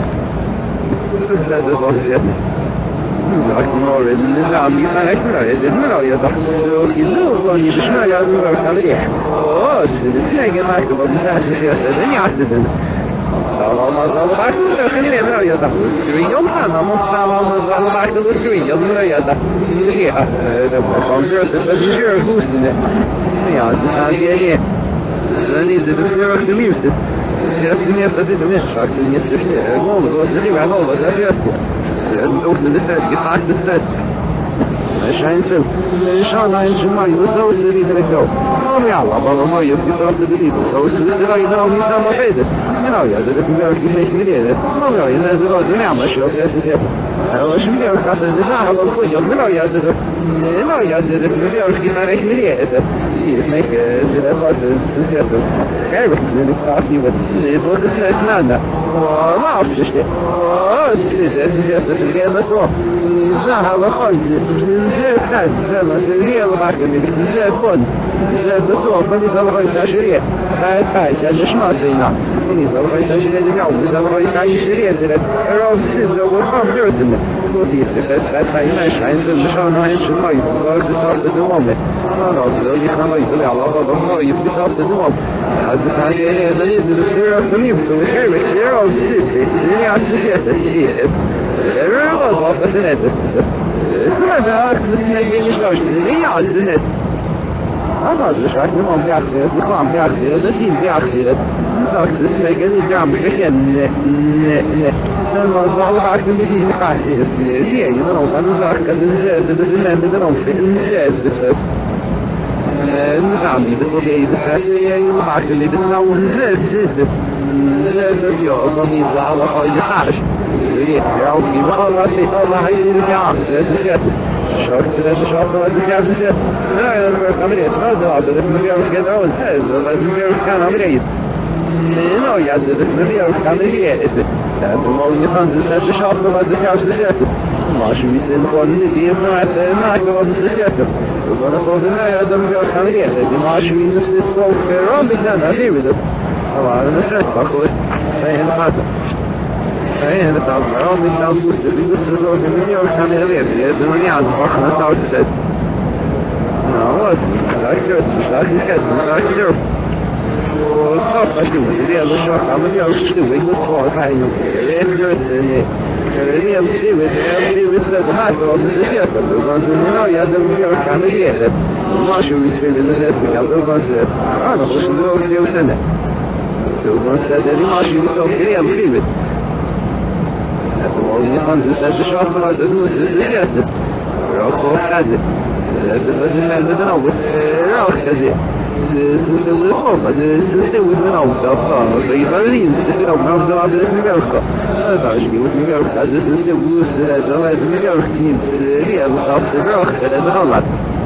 ده ده بس زاك نور اللي عم يطلع كله ده ما يا ده سو كده واني بشنا يا عليه اوه سيدي يا جماعه بس اساس يا ده عدد طبعا ما زال بعد خليني أبغى يا ده سكرين يوم أنا مو طبعا ما زال بعد السكرين يوم يا ده اللي هذا كمبيوتر بس مش يعرفوش ده يا ده ساعتين لاني ده بصير وقت ميوت سيرت لي بس ده مش عكس اللي يصير مو زود اللي مع هو بس اساسا سيرت من الاستاذ قطعت الاستاذ مش هينفل ان شاء الله ان شاء الله يسوي سري ده كده ما يلا بابا ما يبي صوت ده دي يسوي سري ده ينام يسمع بيدس انا يا ده بيعرف كيف يدير ما يا نازل ده نعم شو اساسا هو شو بيعرف كاسه ده هو الخوي يلا يا ده لا يا ده بيعرف كيف يدير ده يمك ده بعد اساسا كيف زيك صاحبي بده اسمعنا ما اعرف ايش ده اساسا اساسا بس هو لا هذا خالص زي بتاع زي ما سيريه وبعد كده زي فون زي بس هو بدي صباح تشريع هاي هاي ده شنو سينا اني صباح تشريع ده او صباح تشريع زي راس سيد لو قام بيرتم ودي بس هاي ماشي عايز مش انا عايز المي برضه صار دوام انا راس اللي خلاه يطلع على بعض يبدي صار دوام هذا ساعه ده اللي بصير فيني بخير بتصير او سيد سيري على السياسه الرغبه بس ده هذا أكثر من اللي مش ليش عندنا أنا مش عارف ما بيحصل يقام بيحصل ده شيء بيحصل صار تلاقي الجام كذا ن ن ما صار عارف بدي نقاش هي يعني أنا وأنا صار كذا بس ما بدنا في المجال بس النظام بالطبيعي بالأساسي المعركة اللي بتناول زاد زاد زاد بس يوم ميزة على قايد حاش سريع يعودي والله في الله هاي الجام أساسيات شرط ثلاثة شرط ثلاثة جام أساسيات لا أنا عملية هذا هذا المليون كذا هذا لازم كان عملية لا يعدد المليون كان عملية هذا الموضوع يخنز ثلاثة شرط ثلاثة جام أساسيات ما شو يصير قانون دي ما ما كمان أساسيات وأنا صوتنا يا دم جاك عملية لكن ما شو نفس الصوت كرام بيتنا في بده طبعا أنا سمعت أقول فين هذا فين طبعا كرام بيتنا بوست في بس صوت المليون كان يغير سيد من يعز فرحنا ساعة تد ناس ساكت ساكت كاس ساكت شوف وصف أشوف اللي هذا الشرط عملية وشتوي يقول صوت هاي يقول اللي هم كذي اللي مثل هذا والسياسة والبنزينة يقدر يروح عملية ما شو يسوي الناس بيقدروا البنزين أنا خش له كذي وسنة البنزين اللي ما شو يسوي كذي هم كذي والله خمسة ستة شهور ما تسمع السياسة راكو كذا بس ما بدنا نقول راك كذا سنة والخوف سنة والبناء والطاقة بيبالين سنة وبناء والطاقة بالمجرد هذا عشقي والمجرد هذا سنة ووس هذا المجرد تيم سريع وصاب سبراخ هذا غلط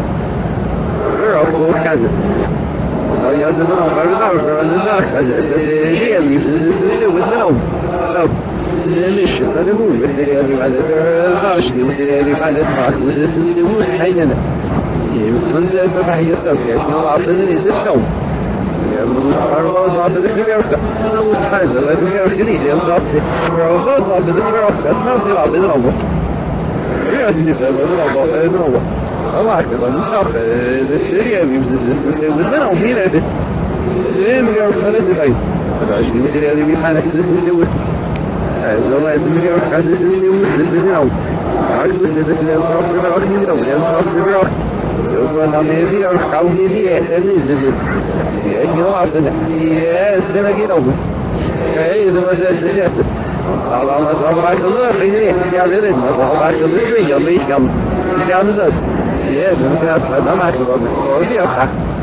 راكو كذا يا دنا وبرد وبرد زاك كذا هي اللي سنة والبناء طب ليش هذا هو اللي اللي بعد عشقي واللي بعد معك سنة ووس حينا من زاد بحي يستوي احنا عارفين يدشوا يعني الصعرات بعد الكبير انا مستعد لازم يعرف جديد يا صاحبي الصعرات بعد الكبير اسمع بيلعب بيلعب يا سيدي بيلعب بيلعب الله كده مش عارف الدنيا بدنا وبينا ده زين يا خالد باي عشان المدير اللي بيحنك تسمي له والله المدير حاسس اني مش بزناو عارف بس بس لو صار سبعة وعشرين لو صار سبعة وانا ميدي او حاولي دي هذه زين يعني هو عشان يا السنه كده اهو ايه ده بس اساسيات الله الله الله الله خير يا ولد الله الله يسوي يلا يلا يا مزاد يا ده هذا ما كده في اخ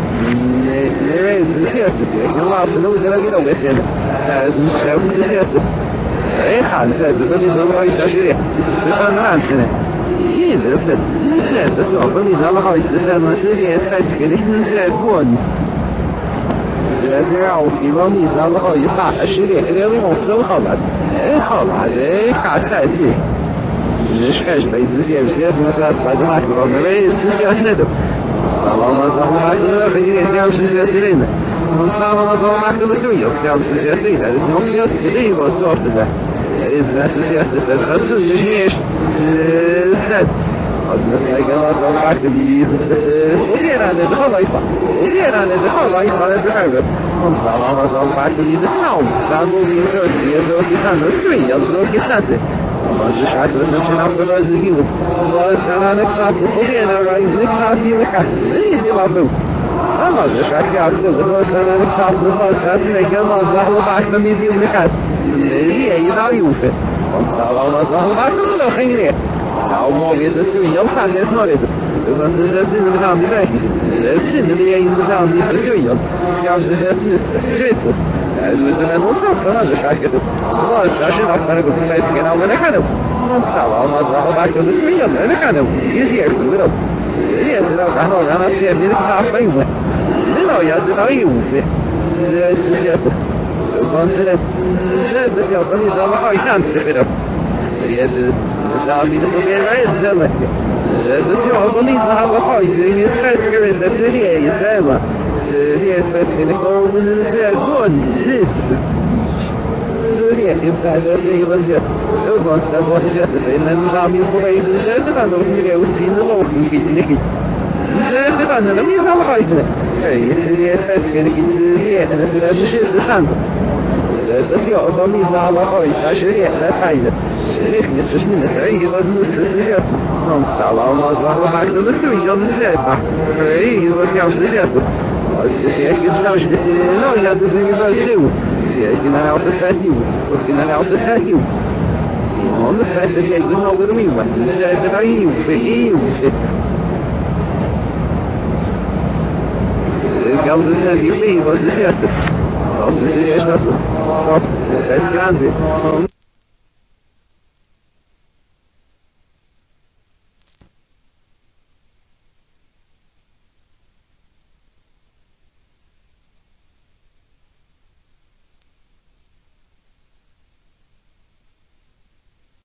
ايه اساسيات الله لو ده كده بس لازم تشوف اساسيات ايه حال ده ده زمان التشريح انا عندنا ايه ده ده ده بس أظن إذا الله يستسلم مسؤولية الفاسك اللي إحنا نسلكون سلاسل أو إمام إذا الله يقع الشريح اللي مفضل خلاص إيه خلاص إيه قاعد فيه مش كاش بيت زي بسيط مثلا بعد ما أكبر ما بيت زي أحنا الله ما صار معنا خير يسوي سلسلة لنا من صار ما صار معنا مسؤولية يسوي سلسلة لنا لأنه سلسلة لنا والصوت ده إذا سلسلة الخصوص يجيش الخد أصلاً يا صار معك بيد وغير عن الدخل يطلع وغير عن الدخل يطلع الدخل من صار ما صار معك بيد نعم بعضهم يسوي يسوي كان رسمي يسوي كتاتة مش عارف نمشي نعمل رزقين والله أنا نكسب وغير رأي نكسب في مكان إيه دي بعضهم أنا مش عارف يا أخي بس أنا نكسب بس هاتنا كم زهو بعد ما يدي ونكاس اللي هي يداويوفه من صار ما صار معك ولا خيرين أو ما بيتسوي يوم كان يسمع له بس زادين النظام ده السن اللي ينظام يتسوي يوم يعرف زادين كويس المدن الموصف أنا مش عارف كده والله عشان أنا كنت ماسك أنا وأنا كانوا ما مستوى ما صار بعد كده تسوي يوم أنا كانوا يزيد كده يا سلام أنا أنا أشياء من الساعة بيوم لا يا ده أيوه سياسة كنت بس يا أخي ده ما هاي كانت كده يا زامي ده بين عيد زمان بس يا أخي ده هو هاي زي التسكير ده سريع يتسامى سريع التسكير يقول من الزيتون زيت سريع يبقى ده زي بزيت لو كنت تبغى زيت فإن النظام يبغى يزيد كان يروح يوصل له ويجي زيت كان لم يزال هاي ده سريع التسكير سريع أنا سريع مش الخمسة بس يا أخي ده هو هاي تشريع لا فايدة Нет, ж не настроение возможно. Он стал, а у нас var da настроение, он не знает. И возможно, сейчас. Se é que não, não, já do Brasil. Se é que não é alternativo, porque não é alternativo. Não, não sai da gente, não dormiu, mas não sai da Rio, Rio. Se é o dos navios, você certo. Só você é nosso, só é grande.